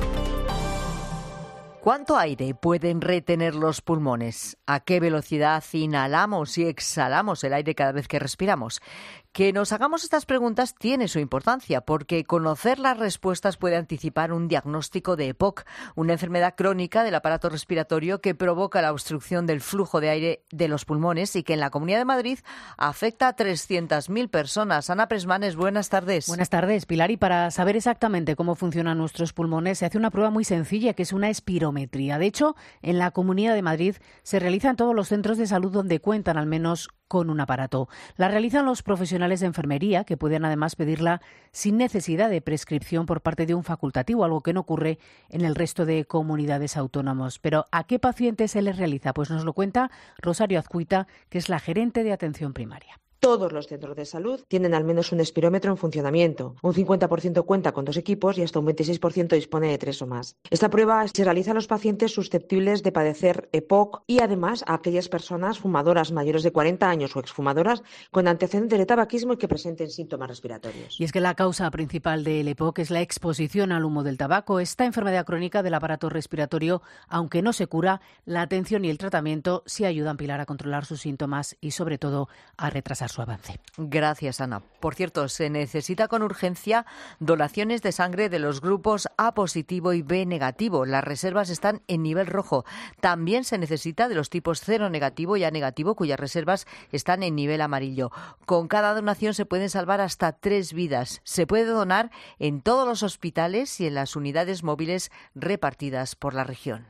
S4: ¿Cuánto aire pueden retener los pulmones? ¿A qué velocidad inhalamos y exhalamos el aire cada vez que respiramos? Que nos hagamos estas preguntas tiene su importancia, porque conocer las respuestas puede anticipar un diagnóstico de E P O C, una enfermedad crónica del aparato respiratorio que provoca la obstrucción del flujo de aire de los pulmones y que en la Comunidad de Madrid afecta a trescientas mil personas. Ana Presmanes, buenas tardes.
S7: Buenas tardes, Pilar. Y para saber exactamente cómo funcionan nuestros pulmones, se hace una prueba muy sencilla, que es una espirometría. De hecho, en la Comunidad de Madrid se realiza en todos los centros de salud donde cuentan al menos con un aparato. La realizan los profesionales de enfermería, que pueden además pedirla sin necesidad de prescripción por parte de un facultativo, algo que no ocurre en el resto de comunidades autónomas. Pero ¿a qué pacientes se les realiza? Pues nos lo cuenta Rosario Azcuita, que es la gerente de atención primaria.
S8: Todos los centros de salud tienen al menos un espirómetro en funcionamiento. Un cincuenta por ciento cuenta con dos equipos y hasta un veintiséis por ciento dispone de tres o más. Esta prueba se realiza a los pacientes susceptibles de padecer E P O C y además a aquellas personas fumadoras mayores de cuarenta años o exfumadoras con antecedentes de tabaquismo y que presenten síntomas respiratorios.
S7: Y es que la causa principal del E P O C es la exposición al humo del tabaco. Esta enfermedad crónica del aparato respiratorio, aunque no se cura, la atención y el tratamiento sí ayudan, Pilar, a controlar sus síntomas y sobre todo a retrasar su avance.
S4: Gracias, Ana. Por cierto, se necesita con urgencia donaciones de sangre de los grupos A positivo y B negativo. Las reservas están en nivel rojo. También se necesita de los tipos cero negativo y A negativo, cuyas reservas están en nivel amarillo. Con cada donación se pueden salvar hasta tres vidas. Se puede donar en todos los hospitales y en las unidades móviles repartidas por la región.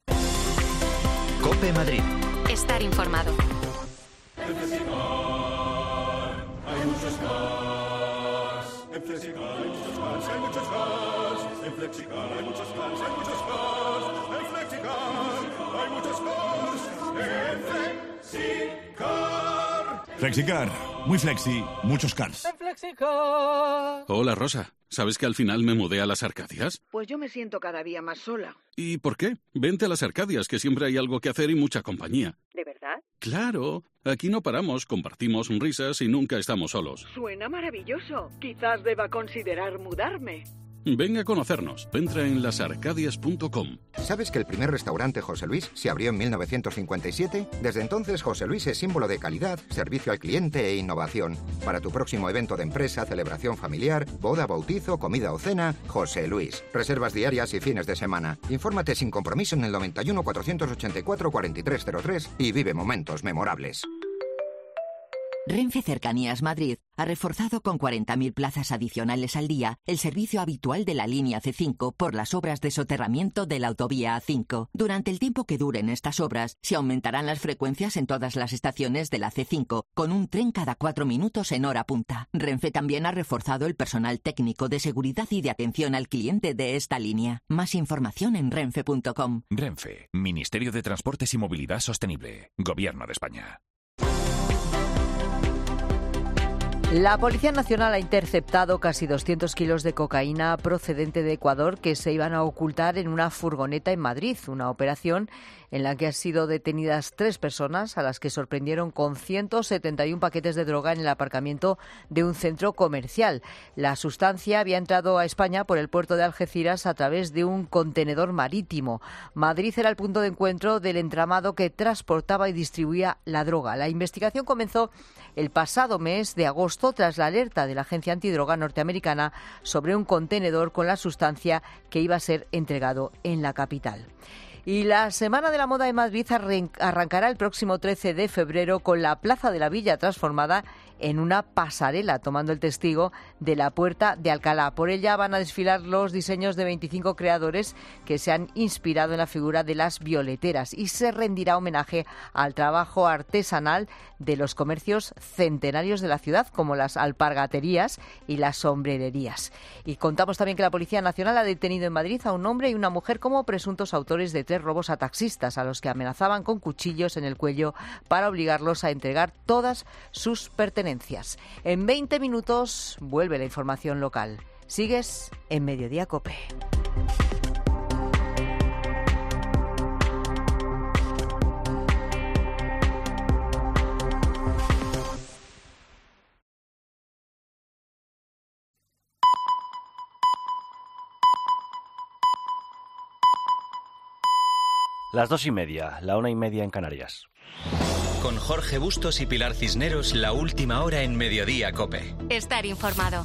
S2: COPE Madrid.
S3: Estar informado.
S9: Hay muchos más. En Flexicar hay muchos más, hay muchos más. En Flexicar hay muchos más, hay muchos más. En Flexicar hay muchos más. En Flexicar.
S10: Flexicar, muy flexi, muchos cars.
S9: En Flexicar.
S33: Hola, Rosa. ¿Sabes que al final me mudé a las Arcadias?
S11: Pues yo me siento cada día más sola.
S33: ¿Y por qué? Vente a las Arcadias, que siempre hay algo que hacer y mucha compañía.
S11: ¿De verdad?
S33: Claro. Aquí no paramos, compartimos risas y nunca estamos solos.
S11: Suena maravilloso. Quizás deba considerar mudarme.
S33: Ven a conocernos. Entra en las arcadias punto com.
S12: ¿Sabes que el primer restaurante José Luis se abrió en mil novecientos cincuenta y siete? Desde entonces, José Luis es símbolo de calidad, servicio al cliente e innovación. Para tu próximo evento de empresa, celebración familiar, boda, bautizo, comida o cena, José Luis. Reservas diarias y fines de semana. Infórmate sin compromiso en el noventa y uno, cuatrocientos ochenta y cuatro, cuarenta y tres cero tres y vive momentos memorables.
S13: Renfe Cercanías Madrid ha reforzado con cuarenta mil plazas adicionales al día el servicio habitual de la línea C cinco por las obras de soterramiento de la autovía A cinco. Durante el tiempo que duren estas obras, se aumentarán las frecuencias en todas las estaciones de la C cinco, con un tren cada cuatro minutos en hora punta. Renfe también ha reforzado el personal técnico de seguridad y de atención al cliente de esta línea. Más información en renfe punto com.
S14: Renfe, Ministerio de Transportes y Movilidad Sostenible, Gobierno de España.
S4: La Policía Nacional ha interceptado casi doscientos kilos de cocaína procedente de Ecuador que se iban a ocultar en una furgoneta en Madrid, una operación en la que han sido detenidas tres personas a las que sorprendieron con ciento setenta y uno paquetes de droga en el aparcamiento de un centro comercial. La sustancia había entrado a España por el puerto de Algeciras a través de un contenedor marítimo. Madrid era el punto de encuentro del entramado que transportaba y distribuía la droga. La investigación comenzó el pasado mes de agosto agosto tras la alerta de la agencia antidroga norteamericana sobre un contenedor con la sustancia que iba a ser entregado en la capital. Y la Semana de la Moda de Madrid arrancará el próximo trece de febrero con la Plaza de la Villa transformada en una pasarela, tomando el testigo de la Puerta de Alcalá. Por ella van a desfilar los diseños de veinticinco creadores que se han inspirado en la figura de las violeteras y se rendirá homenaje al trabajo artesanal de los comercios centenarios de la ciudad, como las alpargaterías y las sombrererías. Y contamos también que la Policía Nacional ha detenido en Madrid a un hombre y una mujer como presuntos autores de tres robos a taxistas, a los que amenazaban con cuchillos en el cuello para obligarlos a entregar todas sus pertenencias. En veinte minutos vuelve la información local. Sigues en Mediodía COPE.
S15: Las dos y media, la una y media en Canarias.
S2: Con Jorge Bustos y Pilar Cisneros, la última hora en Mediodía COPE.
S3: Estar informado.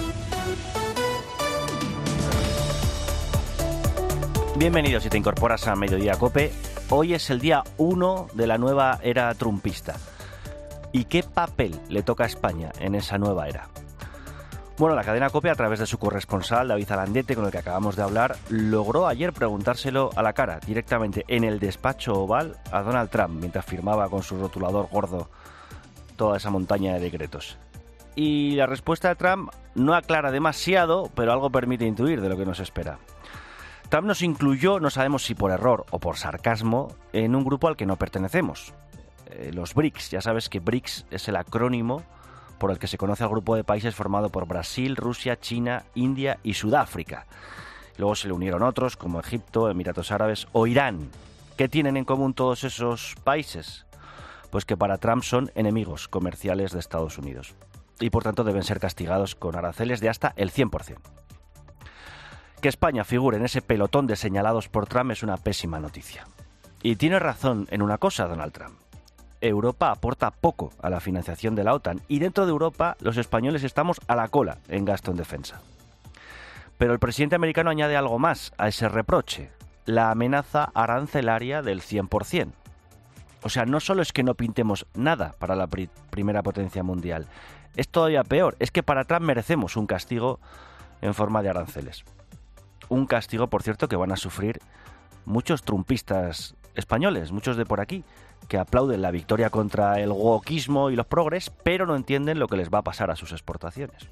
S15: Bienvenidos si te incorporas a Mediodía COPE. Hoy es el día uno de la nueva era trumpista. ¿Y qué papel le toca a España en esa nueva era? Bueno, la cadena COPE, a través de su corresponsal, David Alandete, con el que acabamos de hablar, logró ayer preguntárselo a la cara, directamente en el despacho oval, a Donald Trump, mientras firmaba con su rotulador gordo toda esa montaña de decretos. Y la respuesta de Trump no aclara demasiado, pero algo permite intuir de lo que nos espera. Trump nos incluyó, no sabemos si por error o por sarcasmo, en un grupo al que no pertenecemos. Eh, los BRICS, ya sabes que BRICS es el acrónimo por el que se conoce al grupo de países formado por Brasil, Rusia, China, India y Sudáfrica. Luego se le unieron otros como Egipto, Emiratos Árabes o Irán. ¿Qué tienen en común todos esos países? Pues que para Trump son enemigos comerciales de Estados Unidos y por tanto deben ser castigados con aranceles de hasta el cien por ciento. Que España figure en ese pelotón de señalados por Trump es una pésima noticia. Y tiene razón en una cosa Donald Trump. Europa aporta poco a la financiación de la OTAN y dentro de Europa los españoles estamos a la cola en gasto en defensa. Pero el presidente americano añade algo más a ese reproche, la amenaza arancelaria del cien por ciento. O sea, no solo es que no pintemos nada para la pri- primera potencia mundial, es todavía peor, es que para Trump merecemos un castigo en forma de aranceles. Un castigo, por cierto, que van a sufrir muchos trumpistas españoles, muchos de por aquí, que aplauden la victoria contra el wokismo y los progres, pero no entienden lo que les va a pasar a sus exportaciones.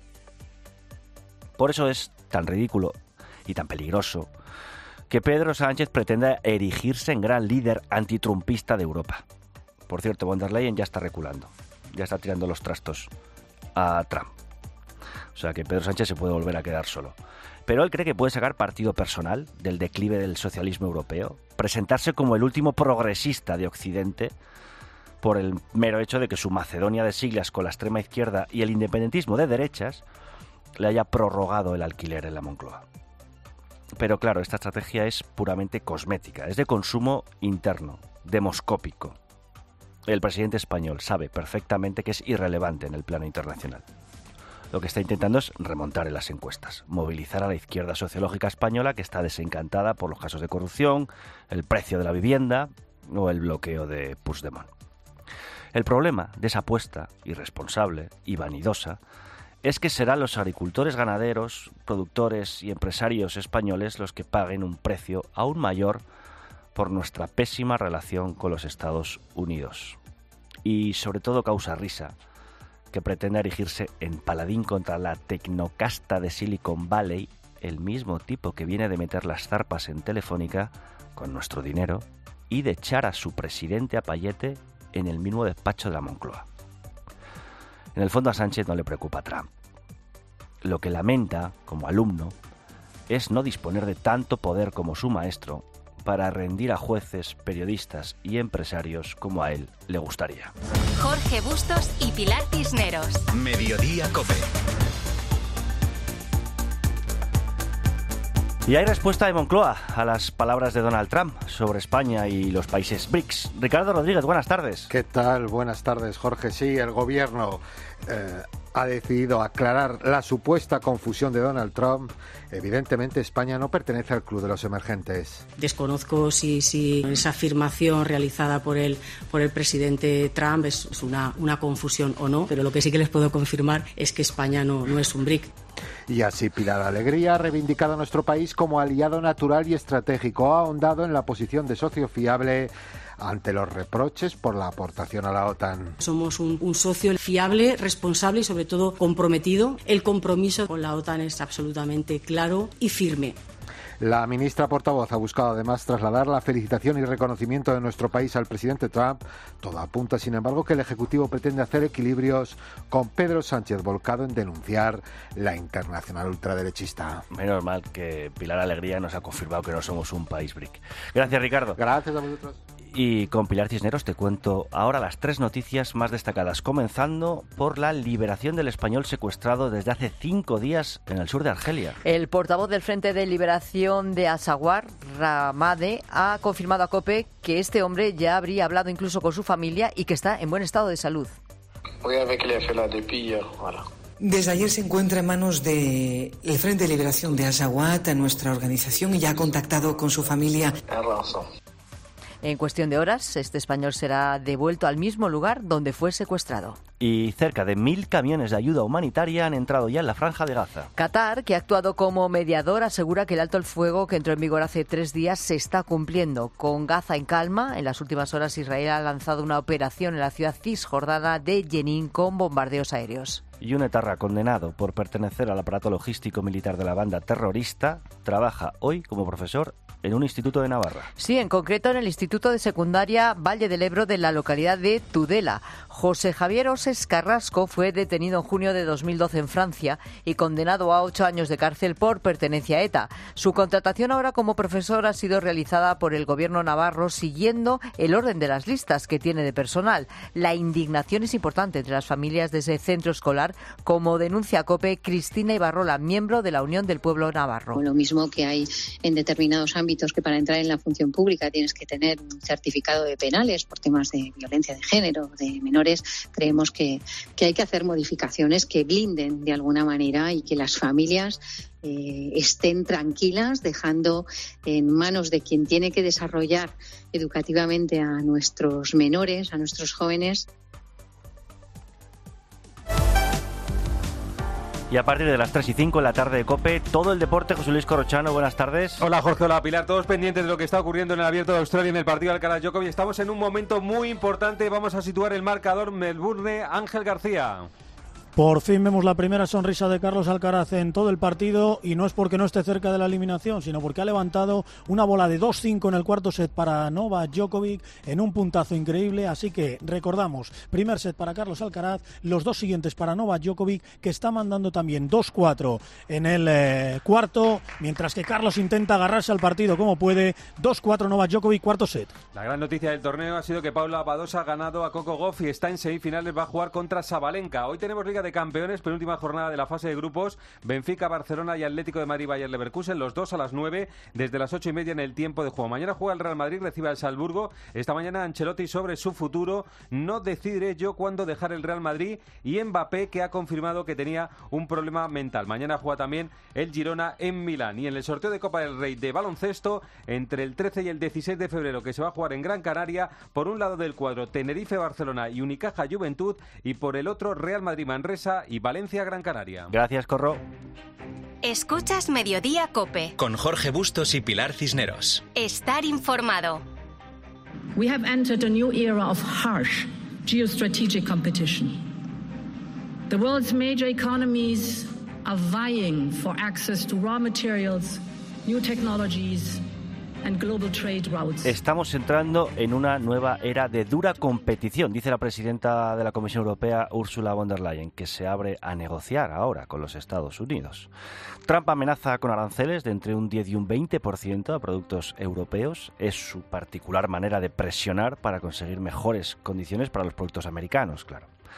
S15: Por eso es tan ridículo y tan peligroso que Pedro Sánchez pretenda erigirse en gran líder antitrumpista de Europa. Por cierto, von der Leyen ya está reculando, ya está tirando los trastos a Trump. O sea que Pedro Sánchez se puede volver a quedar solo. Pero él cree que puede sacar partido personal del declive del socialismo europeo, presentarse como el último progresista de Occidente por el mero hecho de que su Macedonia de siglas con la extrema izquierda y el independentismo de derechas le haya prorrogado el alquiler en la Moncloa. Pero claro, esta estrategia es puramente cosmética, es de consumo interno, demoscópico. El presidente español sabe perfectamente que es irrelevante en el plano internacional. Lo que está intentando es remontar en las encuestas, movilizar a la izquierda sociológica española que está desencantada por los casos de corrupción, el precio de la vivienda o el bloqueo de Puigdemont. El problema de esa apuesta irresponsable y vanidosa es que serán los agricultores, ganaderos, productores y empresarios españoles los que paguen un precio aún mayor por nuestra pésima relación con los Estados Unidos. Y sobre todo causa risa que pretende erigirse en paladín contra la tecnocasta de Silicon Valley, el mismo tipo que viene de meter las zarpas en Telefónica con nuestro dinero y de echar a su presidente a Payete en el mismo despacho de la Moncloa. En el fondo a Sánchez no le preocupa Trump. Lo que lamenta, como alumno, es no disponer de tanto poder como su maestro para rendir a jueces, periodistas y empresarios como a él le gustaría.
S3: Jorge Bustos y Pilar Cisneros.
S2: Mediodía COPE.
S15: Y hay respuesta de Moncloa a las palabras de Donald Trump sobre España y los países BRICS. Ricardo Rodríguez, buenas tardes.
S16: ¿Qué tal? Buenas tardes, Jorge. Sí, el gobierno... Eh, ha decidido aclarar la supuesta confusión de Donald Trump, evidentemente España no pertenece al club de los emergentes.
S17: Desconozco si, si esa afirmación realizada por el, por el presidente Trump es, es una, una confusión o no, pero lo que sí que les puedo confirmar es que España no, no es un B R I C.
S16: Y así Pilar Alegría ha reivindicado a nuestro país como aliado natural y estratégico, ha ahondado en la posición de socio fiable ante los reproches por la aportación a la OTAN.
S17: Somos un, un socio fiable, responsable y sobre todo comprometido. El compromiso con la OTAN es absolutamente claro y firme.
S16: La ministra portavoz ha buscado además trasladar la felicitación y reconocimiento de nuestro país al presidente Trump. Todo apunta, sin embargo, que el Ejecutivo pretende hacer equilibrios con Pedro Sánchez volcado en denunciar la internacional ultraderechista.
S15: Menos mal que Pilar Alegría nos ha confirmado que no somos un país B R I C. Gracias, Ricardo.
S16: Gracias a vosotros.
S15: Y con Pilar Cisneros te cuento ahora las tres noticias más destacadas, comenzando por la liberación del español secuestrado desde hace cinco días en el sur de Argelia.
S4: El portavoz del Frente de Liberación de Azawad, Ramade, ha confirmado a COPE que este hombre ya habría hablado incluso con su familia y que está en buen estado de salud.
S18: Desde ayer se encuentra en manos del Frente de Liberación de Azawad, a nuestra organización, y ya ha contactado con su familia.
S4: En cuestión de horas, este español será devuelto al mismo lugar donde fue secuestrado.
S15: Y cerca de mil camiones de ayuda humanitaria han entrado ya en la Franja de Gaza.
S4: Qatar, que ha actuado como mediador, asegura que el alto el fuego que entró en vigor hace tres días se está cumpliendo. Con Gaza en calma, en las últimas horas Israel ha lanzado una operación en la ciudad cisjordana de Jenin con bombardeos aéreos.
S15: Y un etarra condenado por pertenecer al aparato logístico militar de la banda terrorista trabaja hoy como profesor en un instituto de Navarra.
S4: Sí, en concreto en el Instituto de Secundaria Valle del Ebro de la localidad de Tudela. José Javier Oses Carrasco fue detenido en junio de dos mil doce en Francia y condenado a ocho años de cárcel por pertenencia a ETA. Su contratación ahora como profesor ha sido realizada por el gobierno navarro siguiendo el orden de las listas que tiene de personal. La indignación es importante entre las familias de ese centro escolar, como denuncia COPE Cristina Ibarrola, miembro de la Unión del Pueblo Navarro.
S19: Lo mismo que hay en determinados ámbitos que para entrar en la función pública tienes que tener un certificado de penales por temas de violencia de género, de menores, creemos que, que hay que hacer modificaciones que blinden de alguna manera y que las familias eh, estén tranquilas, dejando en manos de quien tiene que desarrollar educativamente a nuestros menores, a nuestros jóvenes.
S15: Y a partir de las tres y cinco en la tarde de COPE, todo el deporte. José Luis Corrochano, buenas tardes.
S21: Hola Jorge, hola Pilar, todos pendientes de lo que está ocurriendo en el Abierto de Australia en el partido de Alcaraz-Djokovic. Estamos en un momento muy importante, vamos a situar el marcador. Melbourne, Ángel García.
S22: Por fin vemos la primera sonrisa de Carlos Alcaraz en todo el partido, y no es porque no esté cerca de la eliminación, sino porque ha levantado una bola de dos cinco en el cuarto set para Novak Djokovic en un puntazo increíble. Así que recordamos, primer set para Carlos Alcaraz, los dos siguientes para Novak Djokovic, que está mandando también dos cuatro en el eh, cuarto, mientras que Carlos intenta agarrarse al partido como puede. dos cuatro Novak Djokovic, cuarto set.
S21: La gran noticia del torneo ha sido que Paula Badosa ha ganado a Coco Gauff y está en semifinales, va a jugar contra Sabalenka. Hoy tenemos Liga de Campeones, penúltima jornada de la fase de grupos. Benfica, Barcelona y Atlético de Madrid, Bayer Leverkusen, los dos a las nueve, desde las ocho y media en el tiempo de juego. Mañana juega el Real Madrid, recibe al Salzburgo. Esta mañana Ancelotti sobre su futuro: no decidiré yo cuándo dejar el Real Madrid. Y Mbappé, que ha confirmado que tenía un problema mental. Mañana juega también el Girona en Milán. Y en el sorteo de Copa del Rey de baloncesto, entre el trece y el dieciséis de febrero, que se va a jugar en Gran Canaria, por un lado del cuadro Tenerife, Barcelona y Unicaja Juventud, y por el otro Real Madrid, Manresa y Valencia, Gran Canaria.
S15: Gracias, Corro.
S23: Escuchas Mediodía COPE
S2: con Jorge Bustos y Pilar Cisneros.
S23: Estar informado.
S24: We have entered a new era of harsh geostrategic competition. The world's major economies are vying for access to raw materials, new technologies and global trade routes.
S15: Estamos entrando en una nueva era de dura competición, dice la presidenta de la Comisión Europea, Ursula von der Leyen, que se abre a negociar ahora con los Estados Unidos. Trump amenaza con aranceles de entre un diez y un veinte por ciento a productos europeos. Es su particular manera de presionar para conseguir mejores condiciones para los productos americanos, claro.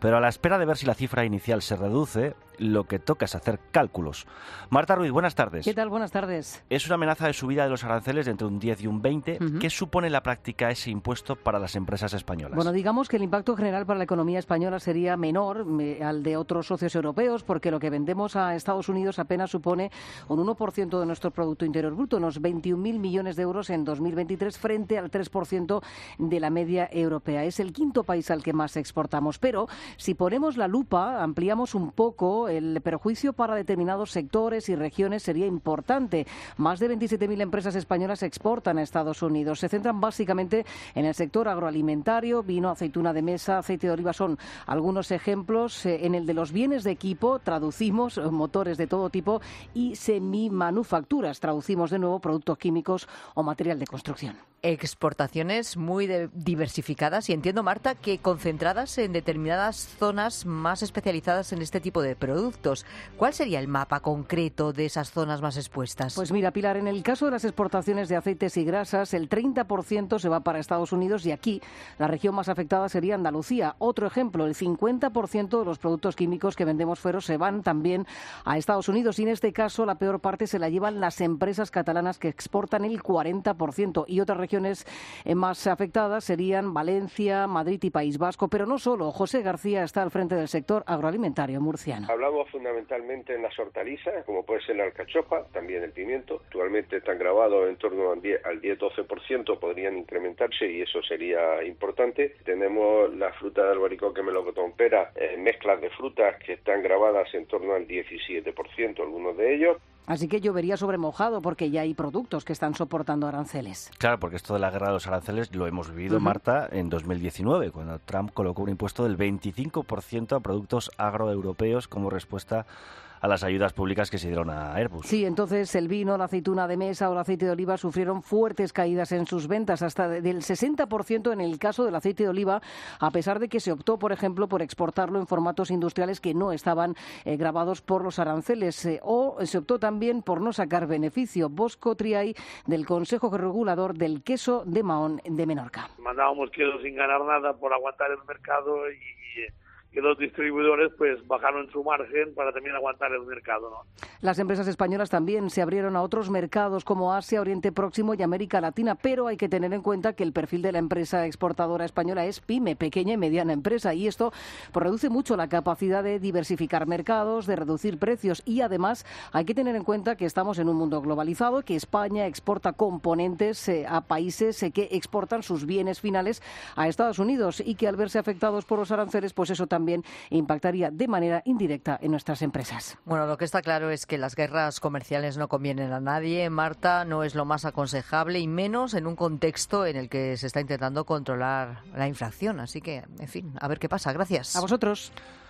S15: Pero a la espera de ver si la cifra inicial se reduce, lo que toca es hacer cálculos. Marta Ruiz, buenas tardes.
S1: ¿Qué tal? Buenas tardes.
S15: Es una amenaza de subida de los aranceles de entre un diez y un veinte.
S1: Uh-huh.
S15: ¿Qué supone en la práctica ese impuesto para las empresas españolas?
S1: Bueno, digamos que el impacto general para la economía española sería menor eh, al de otros socios europeos, porque lo que vendemos a Estados Unidos apenas supone un uno por ciento de nuestro Producto Interior Bruto, unos veintiún mil millones de euros en dos mil veintitrés, frente al tres por ciento de la media europea. Es el quinto país al que más exportamos. Pero si ponemos la lupa, ampliamos un poco, el perjuicio para determinados sectores y regiones sería importante. Más de veintisiete mil empresas españolas exportan a Estados Unidos. Se centran básicamente en el sector agroalimentario, vino, aceituna de mesa, aceite de oliva son algunos ejemplos. En el de los bienes de equipo traducimos motores de todo tipo y semimanufacturas, traducimos de nuevo productos químicos o material de construcción.
S4: Exportaciones muy de- diversificadas y entiendo, Marta, que concentradas en determinadas zonas más especializadas en este tipo de productos. ¿Cuál sería el mapa concreto de esas zonas más expuestas?
S1: Pues mira, Pilar, en el caso de las exportaciones de aceites y grasas, el treinta por ciento se va para Estados Unidos y aquí la región más afectada sería Andalucía. Otro ejemplo, el cincuenta por ciento de los productos químicos que vendemos fuera se van también a Estados Unidos y en este caso la peor parte se la llevan las empresas catalanas que exportan el cuarenta por ciento y otras regiones más afectadas serían Valencia, Madrid y País Vasco, pero no solo. José García está al frente del sector agroalimentario murciano.
S5: Hablamos fundamentalmente en las hortalizas, como puede ser la alcachofa, también el pimiento. Actualmente están grabados en torno al diez al diez doce por ciento, podrían incrementarse y eso sería importante. Tenemos la fruta de albaricoque, melocotón, pera, eh, mezclas de frutas que están grabadas en torno al diecisiete por ciento, algunos de ellos.
S1: Así que llovería sobre mojado porque ya hay productos que están soportando aranceles.
S15: Claro, porque esto de la guerra de los aranceles lo hemos vivido, uh-huh. Marta, en dos mil diecinueve, cuando Trump colocó un impuesto del veinticinco por ciento a productos agroeuropeos como respuesta a las ayudas públicas que se dieron a Airbus.
S1: Sí, entonces el vino, la aceituna de mesa o el aceite de oliva sufrieron fuertes caídas en sus ventas, hasta del sesenta por ciento en el caso del aceite de oliva, a pesar de que se optó, por ejemplo, por exportarlo en formatos industriales que no estaban eh, grabados por los aranceles, eh, o se optó también por no sacar beneficio. Bosco Triay, del Consejo Regulador del Queso de Mahón de Menorca.
S6: Mandábamos queso sin ganar nada por aguantar el mercado y... que los distribuidores pues bajaron su margen para también aguantar el mercado, ¿no?
S1: Las empresas españolas también se abrieron a otros mercados como Asia, Oriente Próximo y América Latina, pero hay que tener en cuenta que el perfil de la empresa exportadora española es pyme, pequeña y mediana empresa, y esto pues, reduce mucho la capacidad de diversificar mercados, de reducir precios, y además hay que tener en cuenta que estamos en un mundo globalizado, que España exporta componentes eh, a países eh, que exportan sus bienes finales a Estados Unidos y que al verse afectados por los aranceles, pues eso también también impactaría de manera indirecta en nuestras empresas.
S4: Bueno, lo que está claro es que las guerras comerciales no convienen a nadie, Marta, no es lo más aconsejable y menos en un contexto en el que se está intentando controlar la inflación. Así que, en fin, a ver qué pasa. Gracias.
S1: A vosotros.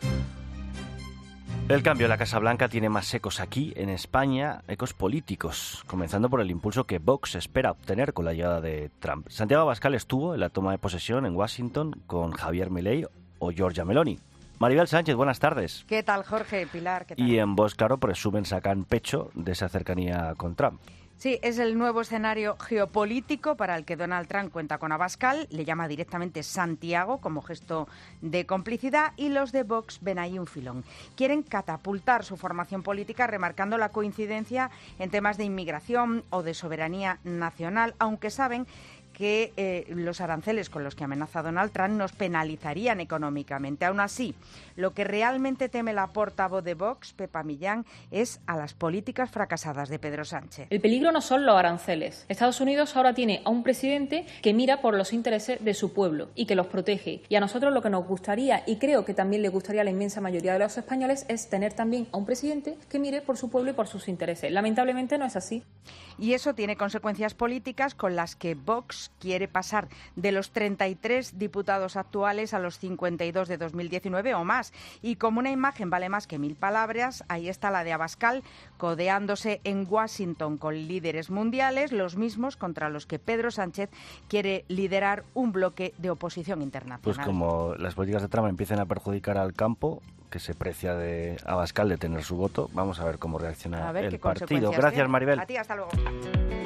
S15: El cambio en la Casa Blanca tiene más ecos aquí, en España, ecos políticos, comenzando por el impulso que Vox espera obtener con la llegada de Trump. Santiago Abascal estuvo en la toma de posesión en Washington con Javier Milei o Giorgia Meloni. Maribel Sánchez, buenas tardes.
S8: ¿Qué tal, Jorge? Pilar, ¿qué tal?
S15: Y en Vox, claro, presumen, sacan pecho de esa cercanía con Trump.
S8: Sí, es el nuevo escenario geopolítico para el que Donald Trump cuenta con Abascal, le llama directamente Santiago como gesto de complicidad y los de Vox ven ahí un filón. Quieren catapultar su formación política remarcando la coincidencia en temas de inmigración o de soberanía nacional, aunque saben que eh, los aranceles con los que amenaza Donald Trump nos penalizarían económicamente. Aún así, lo que realmente teme la portavoz de Vox, Pepa Millán, es a las políticas fracasadas de Pedro Sánchez.
S20: El peligro no son los aranceles. Estados Unidos ahora tiene a un presidente que mira por los intereses de su pueblo y que los protege. Y a nosotros lo que nos gustaría, y creo que también le gustaría a la inmensa mayoría de los españoles, es tener también a un presidente que mire por su pueblo y por sus intereses. Lamentablemente no es así.
S8: Y eso tiene consecuencias políticas con las que Vox quiere pasar de los treinta y tres diputados actuales a los cincuenta y dos de dos mil diecinueve o más. Y como una imagen vale más que mil palabras, ahí está la de Abascal codeándose en Washington con líderes mundiales, los mismos contra los que Pedro Sánchez quiere liderar un bloque de oposición internacional.
S15: Pues como las políticas de Trump empiezan a perjudicar al campo, que se precia de Abascal de tener su voto, vamos a ver cómo reacciona
S8: a ver
S15: el
S8: qué
S15: partido. Gracias,
S8: tiene.
S15: Maribel.
S8: A ti, hasta luego.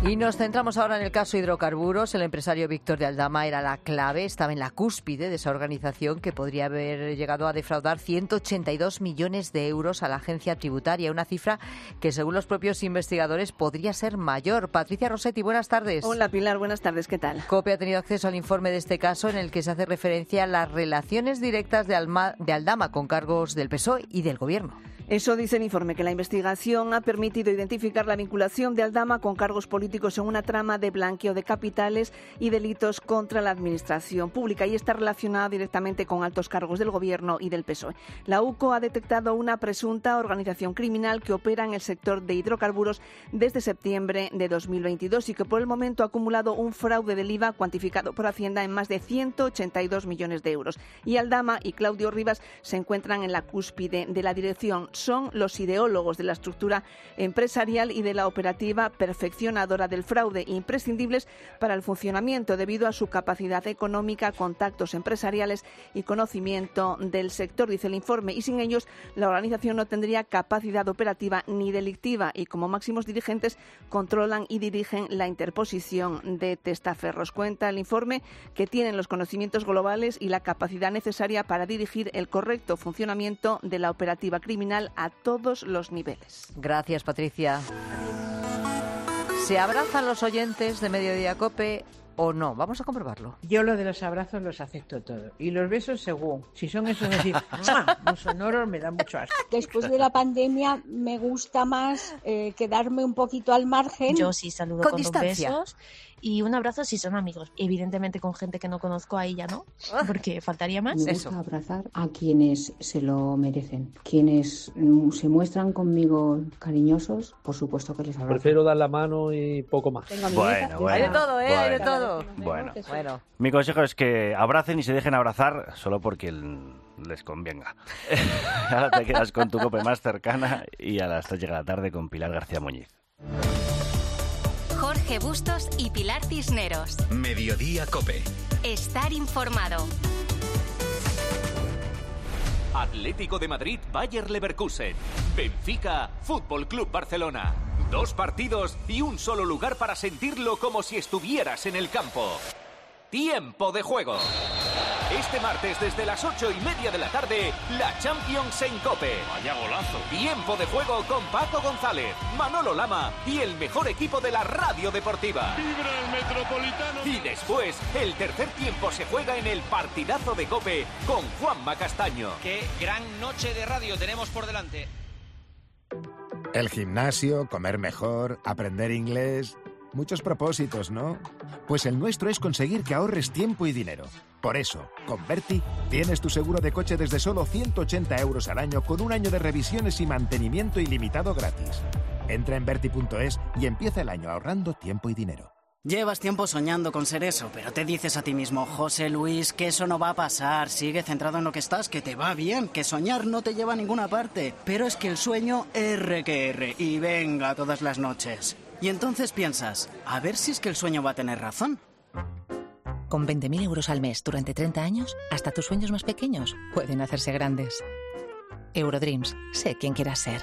S4: Y nos centramos ahora en el caso hidrocarburos. El empresario Víctor de Aldama era la clave, estaba en la cúspide de esa organización que podría haber llegado a defraudar ciento ochenta y dos millones de euros a la agencia tributaria, una cifra que según los propios investigadores podría ser mayor. Patricia Rossetti, buenas tardes.
S7: Hola Pilar, buenas tardes, ¿qué tal?
S4: COPE ha tenido acceso al informe de este caso en el que se hace referencia a las relaciones directas de, Alma, de Aldama con cargos del P S O E y del Gobierno.
S7: Eso dice el informe, que la investigación ha permitido identificar la vinculación de Aldama con cargos políticos en una trama de blanqueo de capitales y delitos contra la administración pública y está relacionada directamente con altos cargos del Gobierno y del P S O E. La U C O ha detectado una presunta organización criminal que opera en el sector de hidrocarburos desde septiembre de dos mil veintidós y que por el momento ha acumulado un fraude del I V A cuantificado por Hacienda en más de ciento ochenta y dos millones de euros. Y Aldama y Claudio Rivas se encuentran en la cúspide de la dirección. Son los ideólogos de la estructura empresarial y de la operativa perfeccionadora del fraude, imprescindibles para el funcionamiento debido a su capacidad económica, contactos empresariales y conocimiento del sector, dice el informe, y sin ellos la organización no tendría capacidad operativa ni delictiva y como máximos dirigentes controlan y dirigen la interposición de testaferros. Cuenta el informe que tienen los conocimientos globales y la capacidad necesaria para dirigir el correcto funcionamiento de la operativa criminal a todos los niveles.
S4: Gracias, Patricia. ¿Se abrazan los oyentes de Mediodía COPE o no? Vamos a comprobarlo.
S9: Yo lo de los abrazos los acepto todo. Y los besos según. Si son esos de decir, muy sonoros, me da mucho asco.
S10: Después de la pandemia me gusta más eh, quedarme un poquito al margen.
S11: Yo sí saludo con, con dos besos. Y un abrazo si son amigos. Evidentemente con gente que no conozco, ahí ya no, porque faltaría más.
S25: Me gusta abrazar a quienes se lo merecen. Quienes se muestran conmigo cariñosos, por supuesto que les abrazo.
S26: Prefiero dar la mano y poco más.
S15: Bueno, bueno.
S4: Hay de todo, ¿eh?
S15: Bueno.
S4: Hay de todo.
S15: Bueno.
S4: bueno.
S15: Mi consejo es que abracen y se dejen abrazar solo porque les convenga. Ahora te quedas con tu COPE más cercana y a las tres llega la tarde con Pilar García Muñiz.
S23: Jorge Bustos y Pilar Cisneros.
S2: Mediodía COPE.
S23: Estar informado.
S27: Atlético de Madrid, Bayer Leverkusen. Benfica, Fútbol Club Barcelona. Dos partidos y un solo lugar para sentirlo como si estuvieras en el campo. Tiempo de juego. Este martes desde las ocho y media de la tarde, la Champions en COPE.
S28: Vaya golazo.
S27: Tiempo de juego con Paco González, Manolo Lama y el mejor equipo de la radio deportiva.
S28: ¡Vibra el Metropolitano!
S27: Y después, el tercer tiempo se juega en el partidazo de COPE con Juanma Castaño.
S29: ¡Qué gran noche de radio tenemos por delante!
S30: El gimnasio, comer mejor, aprender inglés... Muchos propósitos, ¿no? Pues el nuestro es conseguir que ahorres tiempo y dinero. Por eso, con Berti tienes tu seguro de coche desde solo ciento ochenta euros al año con un año de revisiones y mantenimiento ilimitado gratis. Entra en Berti punto es y empieza el año ahorrando tiempo y dinero.
S31: Llevas tiempo soñando con ser eso, pero te dices a ti mismo, José Luis, que eso no va a pasar. Sigue centrado en lo que estás, que te va bien, que soñar no te lleva a ninguna parte. Pero es que el sueño R que R y venga todas las noches. Y entonces piensas, a ver si es que el sueño va a tener razón.
S32: Con veinte mil euros al mes durante treinta años, hasta tus sueños más pequeños pueden hacerse grandes. Eurodreams, sé quién quieras ser.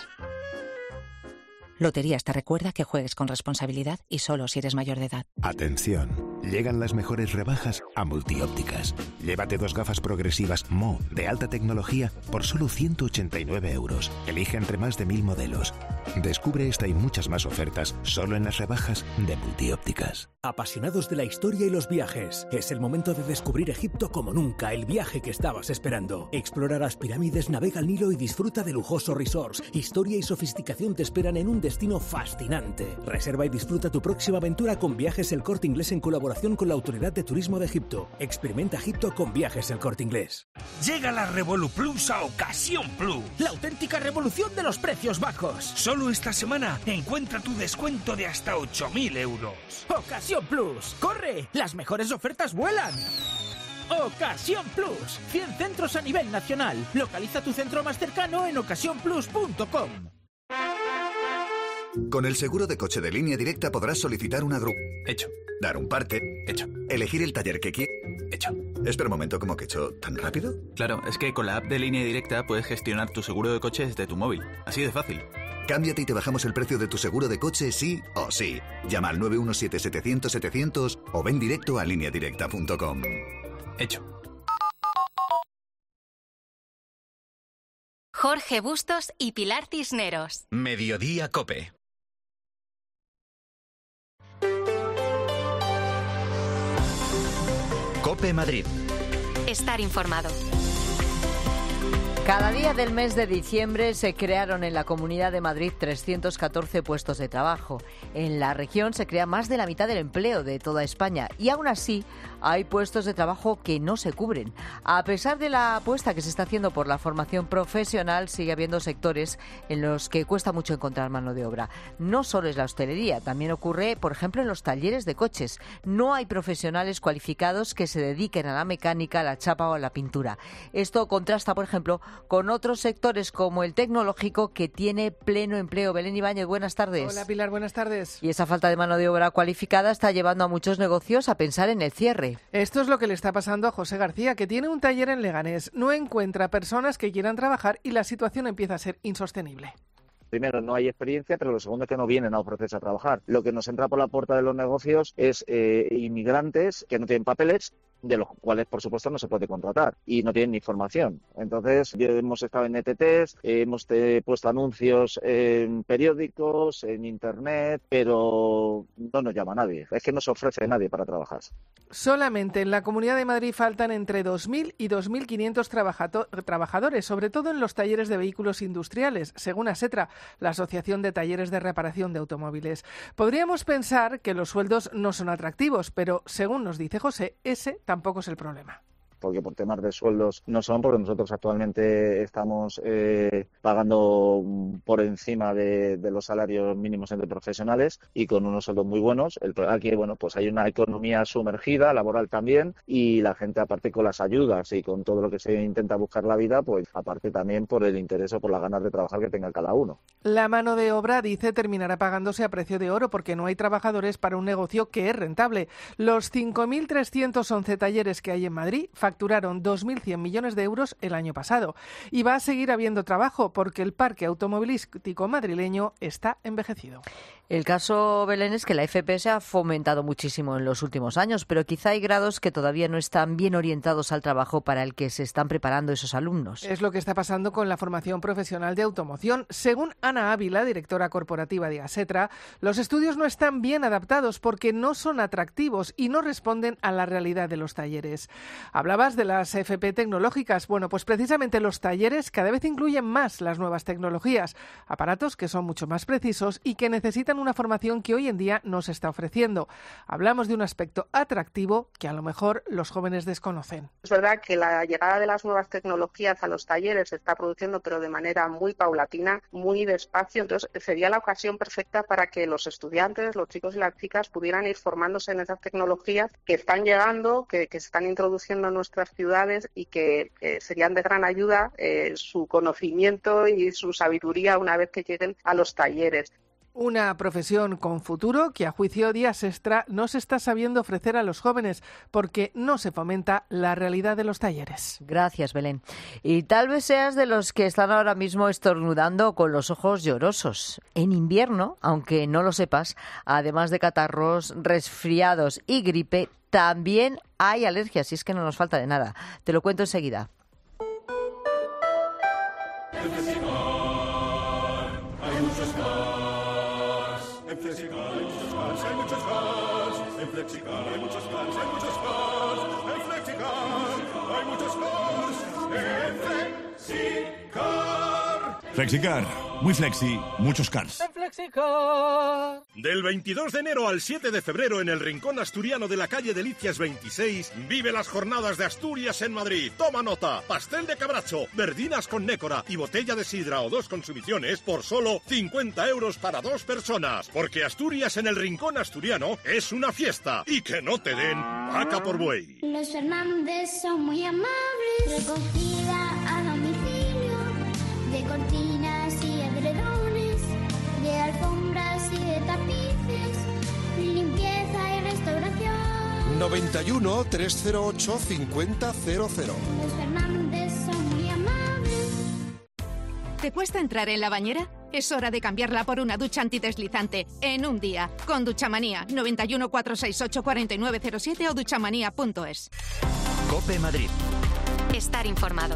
S32: Loterías te recuerda que juegues con responsabilidad y solo si eres mayor de edad.
S33: Atención, llegan las mejores rebajas a Multiópticas. Llévate dos gafas progresivas M O de alta tecnología por solo ciento ochenta y nueve euros. Elige entre más de mil modelos. Descubre esta y muchas más ofertas solo en las rebajas de Multiópticas.
S34: Apasionados de la historia y los viajes, es el momento de descubrir Egipto como nunca, el viaje que estabas esperando. Explora las pirámides, navega el Nilo y disfruta de lujosos resorts. Historia y sofisticación te esperan en un destino fascinante. Reserva y disfruta tu próxima aventura con Viajes El Corte Inglés en colaboración con la Autoridad de Turismo de Egipto. Experimenta Egipto con Viajes El Corte Inglés.
S35: Llega la Revolu Plus a Ocasión Plus. La auténtica revolución de los precios bajos. Solo esta semana encuentra tu descuento de hasta ocho mil euros.
S36: Ocasión Plus. ¡Corre! ¡Las mejores ofertas vuelan! Ocasión Plus. cien centros a nivel nacional. Localiza tu centro más cercano en ocasión plus punto com.
S37: Con el seguro de coche de Línea Directa podrás solicitar una grúa.
S38: Hecho.
S37: Dar un parte.
S38: Hecho.
S37: Elegir el taller que quieres.
S38: Hecho.
S37: Espera un momento, ¿cómo que hecho? ¿Tan rápido?
S38: Claro, es que con la app de Línea Directa puedes gestionar tu seguro de coche desde tu móvil. Así de fácil.
S37: Cámbiate y te bajamos el precio de tu seguro de coche sí o sí. Llama al nueve uno siete setecientos setecientos o ven directo a línea directa punto com.
S2: Hecho.
S23: Jorge Bustos y Pilar Cisneros.
S2: Mediodía Cope. Cope Madrid.
S23: Estar informado.
S4: Cada día del mes de diciembre se crearon en la Comunidad de Madrid trescientos catorce puestos de trabajo. En la región se crea más de la mitad del empleo de toda España y aún así hay puestos de trabajo que no se cubren. A pesar de la apuesta que se está haciendo por la formación profesional, sigue habiendo sectores en los que cuesta mucho encontrar mano de obra. No solo es la hostelería, también ocurre, por ejemplo, en los talleres de coches. No hay profesionales cualificados que se dediquen a la mecánica, a la chapa o a la pintura. Esto contrasta, por ejemplo, con otros sectores como el tecnológico, que tiene pleno empleo. Belén Ibáñez, buenas tardes.
S1: Hola Pilar, buenas tardes.
S4: Y esa falta de mano de obra cualificada está llevando a muchos negocios a pensar en el cierre.
S1: Esto es lo que le está pasando a José García, que tiene un taller en Leganés. No encuentra personas que quieran trabajar y la situación empieza a ser insostenible.
S3: Primero, no hay experiencia, pero lo segundo es que no vienen a ofrecerse a trabajar. Lo que nos entra por la puerta de los negocios es eh, inmigrantes que no tienen papeles, de los cuales, por supuesto, no se puede contratar y no tienen ni formación. Entonces, ya hemos estado en E T Ts, hemos te, puesto anuncios en periódicos, en Internet, pero no nos llama nadie. Es que no se ofrece nadie para trabajar.
S1: Solamente en la Comunidad de Madrid faltan entre dos mil y dos mil quinientos trabajato- trabajadores, sobre todo en los talleres de vehículos industriales, según ASETRA, la Asociación de Talleres de Reparación de Automóviles. Podríamos pensar que los sueldos no son atractivos, pero, según nos dice José, ese tampoco es el problema.
S3: Porque por temas de sueldos no son, porque nosotros actualmente estamos eh, pagando por encima de, de los salarios mínimos entre profesionales y con unos sueldos muy buenos. El, aquí, bueno, pues hay una economía sumergida, laboral también, y la gente, aparte con las ayudas y con todo lo que se intenta buscar la vida, pues aparte también por el interés o por las ganas de trabajar que tenga cada uno.
S1: La mano de obra, dice, terminará pagándose a precio de oro porque no hay trabajadores para un negocio que es rentable. Los cinco mil trescientos once talleres que hay en Madrid facturaron dos mil cien millones de euros el año pasado. Y va a seguir habiendo trabajo porque el parque automovilístico madrileño está envejecido.
S4: El caso, Belén, es que la F P se ha fomentado muchísimo en los últimos años, pero quizá hay grados que todavía no están bien orientados al trabajo para el que se están preparando esos alumnos.
S1: Es lo que está pasando con la formación profesional de automoción. Según Ana Ávila, directora corporativa de ASETRA, los estudios no están bien adaptados porque no son atractivos y no responden a la realidad de los talleres. Hablabas de las F P tecnológicas. Bueno, pues precisamente los talleres cada vez incluyen más las nuevas tecnologías, aparatos que son mucho más precisos y que necesitan una formación que hoy en día no se está ofreciendo. Hablamos de un aspecto atractivo que a lo mejor los jóvenes desconocen.
S5: Es verdad que la llegada de las nuevas tecnologías a los talleres se está produciendo, pero de manera muy paulatina, muy despacio. Entonces sería la ocasión perfecta para que los estudiantes, los chicos y las chicas pudieran ir formándose en esas tecnologías que están llegando, que, que se están introduciendo en nuestras ciudades y que eh, serían de gran ayuda eh, su conocimiento y su sabiduría una vez que lleguen a los talleres.
S1: Una profesión con futuro que, a juicio de ASETRA, no se está sabiendo ofrecer a los jóvenes porque no se fomenta la realidad de los talleres.
S4: Gracias, Belén. Y tal vez seas de los que están ahora mismo estornudando con los ojos llorosos. En invierno, aunque no lo sepas, además de catarros, resfriados y gripe, también hay alergias, y es que no nos falta de nada. Te lo cuento enseguida.
S28: Hay muchos más. En Flexicar hay muchos más, hay muchos más. En Flexicar hay muchos más, hay muchos más. En Flexicar hay muchos más. En Flexicar.
S6: Flexicar, muy flexi, muchos cars.
S1: En Flexicar.
S28: Del veintidós de enero al siete de febrero en el Rincón Asturiano de la calle Delicias veintiséis, vive las jornadas de Asturias en Madrid. Toma nota, pastel de cabracho, verdinas con nécora y botella de sidra o dos consumiciones por solo cincuenta euros para dos personas. Porque Asturias en el Rincón Asturiano es una fiesta y que no te den vaca por buey.
S7: Los Fernández son muy amables, recogida a domicilio, de cortinas y edredones, de alfombras y de tapices, limpieza y restauración.
S8: noventa y uno, trescientos ocho, cincuenta cero cero.
S7: Los Fernández son muy amables.
S12: ¿Te cuesta entrar en la bañera?
S9: Es hora de cambiarla por una ducha antideslizante en un día. Con Duchamanía. noventa y uno, cuatrocientos sesenta y ocho, cuarenta y nueve cero siete o duchamanía punto es.
S2: COPE Madrid.
S23: Estar informado.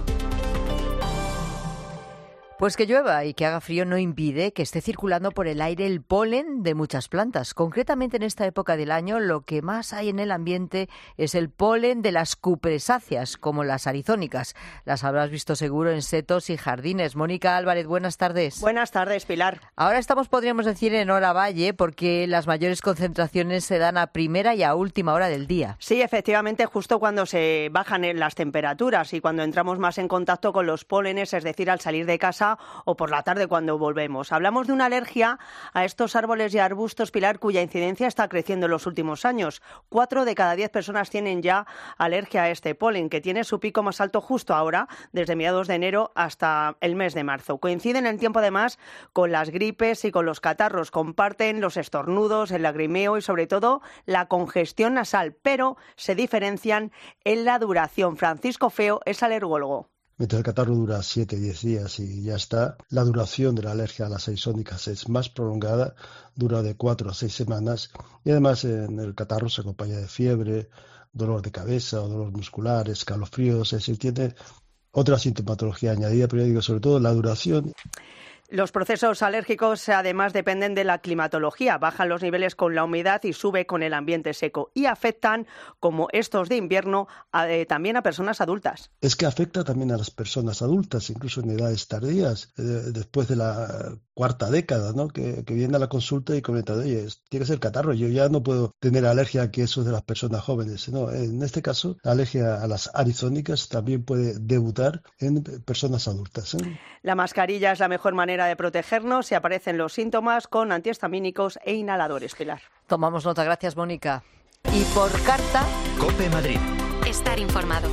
S4: Pues que llueva y que haga frío no impide que esté circulando por el aire el polen de muchas plantas. Concretamente en esta época del año lo que más hay en el ambiente es el polen de las cupresáceas, como las arizónicas. Las habrás visto seguro en setos y jardines. Mónica Álvarez, buenas tardes.
S10: Buenas tardes, Pilar.
S4: Ahora estamos, podríamos decir, en hora valle, porque las mayores concentraciones se dan a primera y a última hora del día.
S10: Sí, efectivamente, justo cuando se bajan las temperaturas y cuando entramos más en contacto con los pólenes, es decir, al salir de casa o por la tarde cuando volvemos. Hablamos de una alergia a estos árboles y arbustos, Pilar, cuya incidencia está creciendo en los últimos años. Cuatro de cada diez personas tienen ya alergia a este polen, que tiene su pico más alto justo ahora, desde mediados de enero hasta el mes de marzo. Coincide en el tiempo, además, con las gripes y con los catarros. Comparten los estornudos, el lagrimeo y, sobre todo, la congestión nasal, pero se diferencian en la duración. Francisco Feo es alergólogo.
S11: Mientras el catarro dura siete a diez días y ya está, la duración de la alergia a las arizónicas es más prolongada, dura de cuatro a seis semanas y además en el catarro se acompaña de fiebre, dolor de cabeza o dolor muscular, escalofríos, es decir, tiene otra sintomatología añadida, pero ya digo, sobre todo la duración.
S10: Los procesos alérgicos además dependen de la climatología, bajan los niveles con la humedad y sube con el ambiente seco y afectan, como estos de invierno, a, eh, también a personas adultas.
S11: Es que afecta también a las personas adultas, incluso en edades tardías, eh, después de la cuarta década, ¿no? que, que viene a la consulta y comenta, oye, tiene que ser catarro, yo ya no puedo tener alergia a que eso es de las personas jóvenes. No, en este caso, la alergia a las arizónicas también puede debutar en personas adultas, ¿eh?
S10: La mascarilla es la mejor manera de protegernos si aparecen los síntomas con antihistamínicos e inhaladores, Pilar.
S4: Tomamos nota, gracias, Mónica. Y por carta...
S2: COPE Madrid.
S23: Estar informado.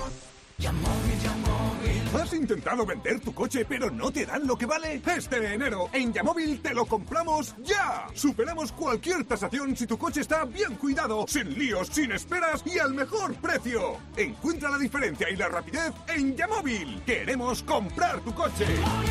S28: ¿Has intentado vender tu coche pero no te dan lo que vale? Este enero en Yamóvil te lo compramos ya. Superamos cualquier tasación si tu coche está bien cuidado, sin líos, sin esperas y al mejor precio. Encuentra la diferencia y la rapidez en Yamóvil. Queremos comprar tu coche.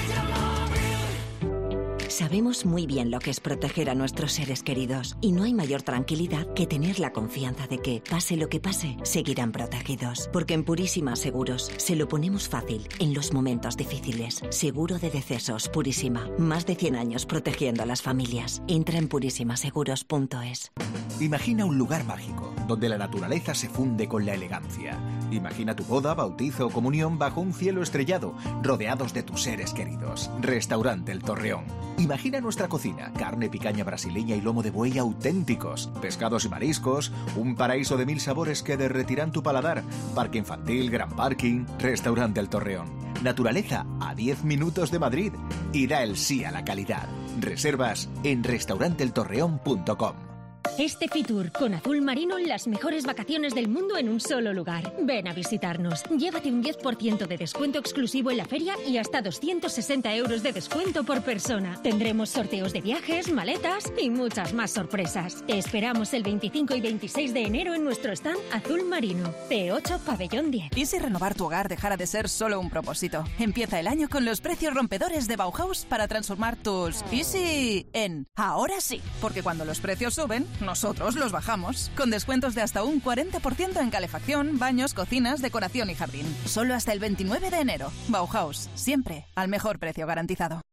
S12: Sabemos muy bien lo que es proteger a nuestros seres queridos y no hay mayor tranquilidad que tener la confianza de que, pase lo que pase, seguirán protegidos. Porque en Purísima Seguros se lo ponemos fácil en los momentos difíciles. Seguro de decesos Purísima. Más de cien años protegiendo a las familias. Entra en purísima seguros punto es.
S13: Imagina un lugar mágico donde la naturaleza se funde con la elegancia. Imagina tu boda, bautizo o comunión bajo un cielo estrellado, rodeados de tus seres queridos. Restaurante El Torreón. Imagina nuestra cocina, carne, picaña brasileña y lomo de buey auténticos, pescados y mariscos, un paraíso de mil sabores que derretirán tu paladar, parque infantil, gran parking, Restaurante El Torreón. Naturaleza a diez minutos de Madrid y da el sí a la calidad. Reservas en restaurante el torreón punto com.
S14: Este Fitur con azul marino, las mejores vacaciones del mundo en un solo lugar. Ven a visitarnos. Llévate un diez por ciento de descuento exclusivo en la feria y hasta doscientos sesenta euros de descuento por persona. Tendremos sorteos de viajes, maletas y muchas más sorpresas. Te esperamos el veinticinco y veintiséis de enero en nuestro stand azul marino. P ocho Pabellón diez.
S15: ¿Y si renovar tu hogar dejara de ser solo un propósito? Empieza el año con los precios rompedores de Bauhaus para transformar tus Easy en ahora sí. Porque cuando los precios suben, nosotros los bajamos, con descuentos de hasta un cuarenta por ciento en calefacción, baños, cocinas, decoración y jardín. Solo hasta el veintinueve de enero. Bauhaus, siempre al mejor precio garantizado.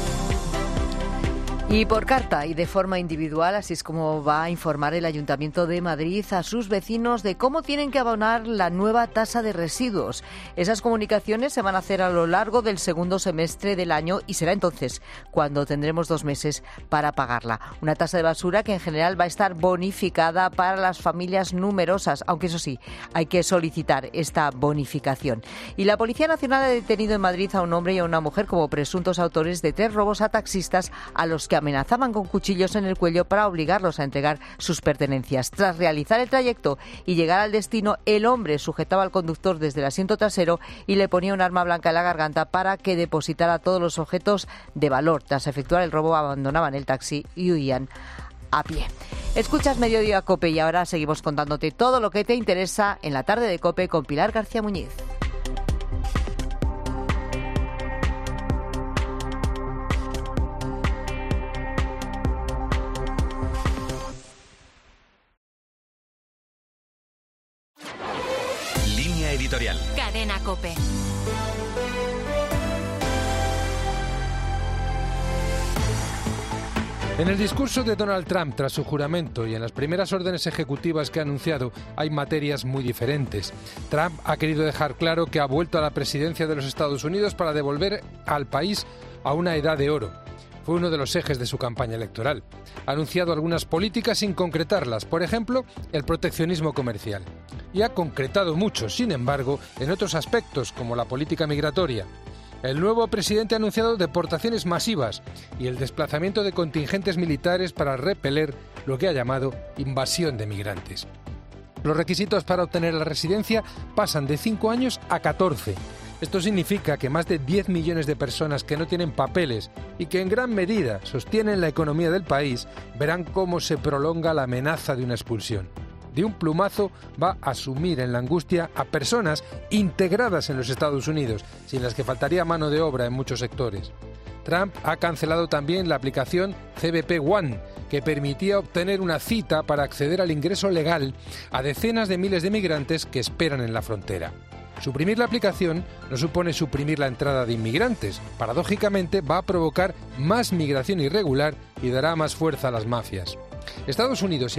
S4: Y por carta y de forma individual, así es como va a informar el Ayuntamiento de Madrid a sus vecinos de cómo tienen que abonar la nueva tasa de residuos. Esas comunicaciones se van a hacer a lo largo del segundo semestre del año y será entonces cuando tendremos dos meses para pagarla. Una tasa de basura que en general va a estar bonificada para las familias numerosas, aunque eso sí, hay que solicitar esta bonificación. Y la Policía Nacional ha detenido en Madrid a un hombre y a una mujer como presuntos autores de tres robos a taxistas a los que amenazaban con cuchillos en el cuello para obligarlos a entregar sus pertenencias. Tras realizar el trayecto y llegar al destino, el hombre sujetaba al conductor desde el asiento trasero y le ponía un arma blanca en la garganta para que depositara todos los objetos de valor. Tras efectuar el robo, abandonaban el taxi y huían a pie. Escuchas Mediodía COPE y ahora seguimos contándote todo lo que te interesa en la tarde de COPE con Pilar García Muñiz.
S2: editorial.
S23: Cadena COPE.
S16: En el discurso de Donald Trump tras su juramento y en las primeras órdenes ejecutivas que ha anunciado hay materias muy diferentes. Trump ha querido dejar claro que ha vuelto a la presidencia de los Estados Unidos para devolver al país a una edad de oro. Fue uno de los ejes de su campaña electoral. Ha anunciado algunas políticas sin concretarlas, por ejemplo, el proteccionismo comercial. Y ha concretado mucho, sin embargo, en otros aspectos, como la política migratoria. El nuevo presidente ha anunciado deportaciones masivas y el desplazamiento de contingentes militares para repeler lo que ha llamado invasión de migrantes. Los requisitos para obtener la residencia pasan de cinco años a catorce. Esto significa que más de diez millones de personas que no tienen papeles y que en gran medida sostienen la economía del país verán cómo se prolonga la amenaza de una expulsión. De un plumazo va a sumir en la angustia a personas integradas en los Estados Unidos, sin las que faltaría mano de obra en muchos sectores. Trump ha cancelado también la aplicación C B P One, que permitía obtener una cita para acceder al ingreso legal a decenas de miles de migrantes que esperan en la frontera. Suprimir la aplicación no supone suprimir la entrada de inmigrantes. Paradójicamente, va a provocar más migración irregular y dará más fuerza a las mafias. Estados Unidos y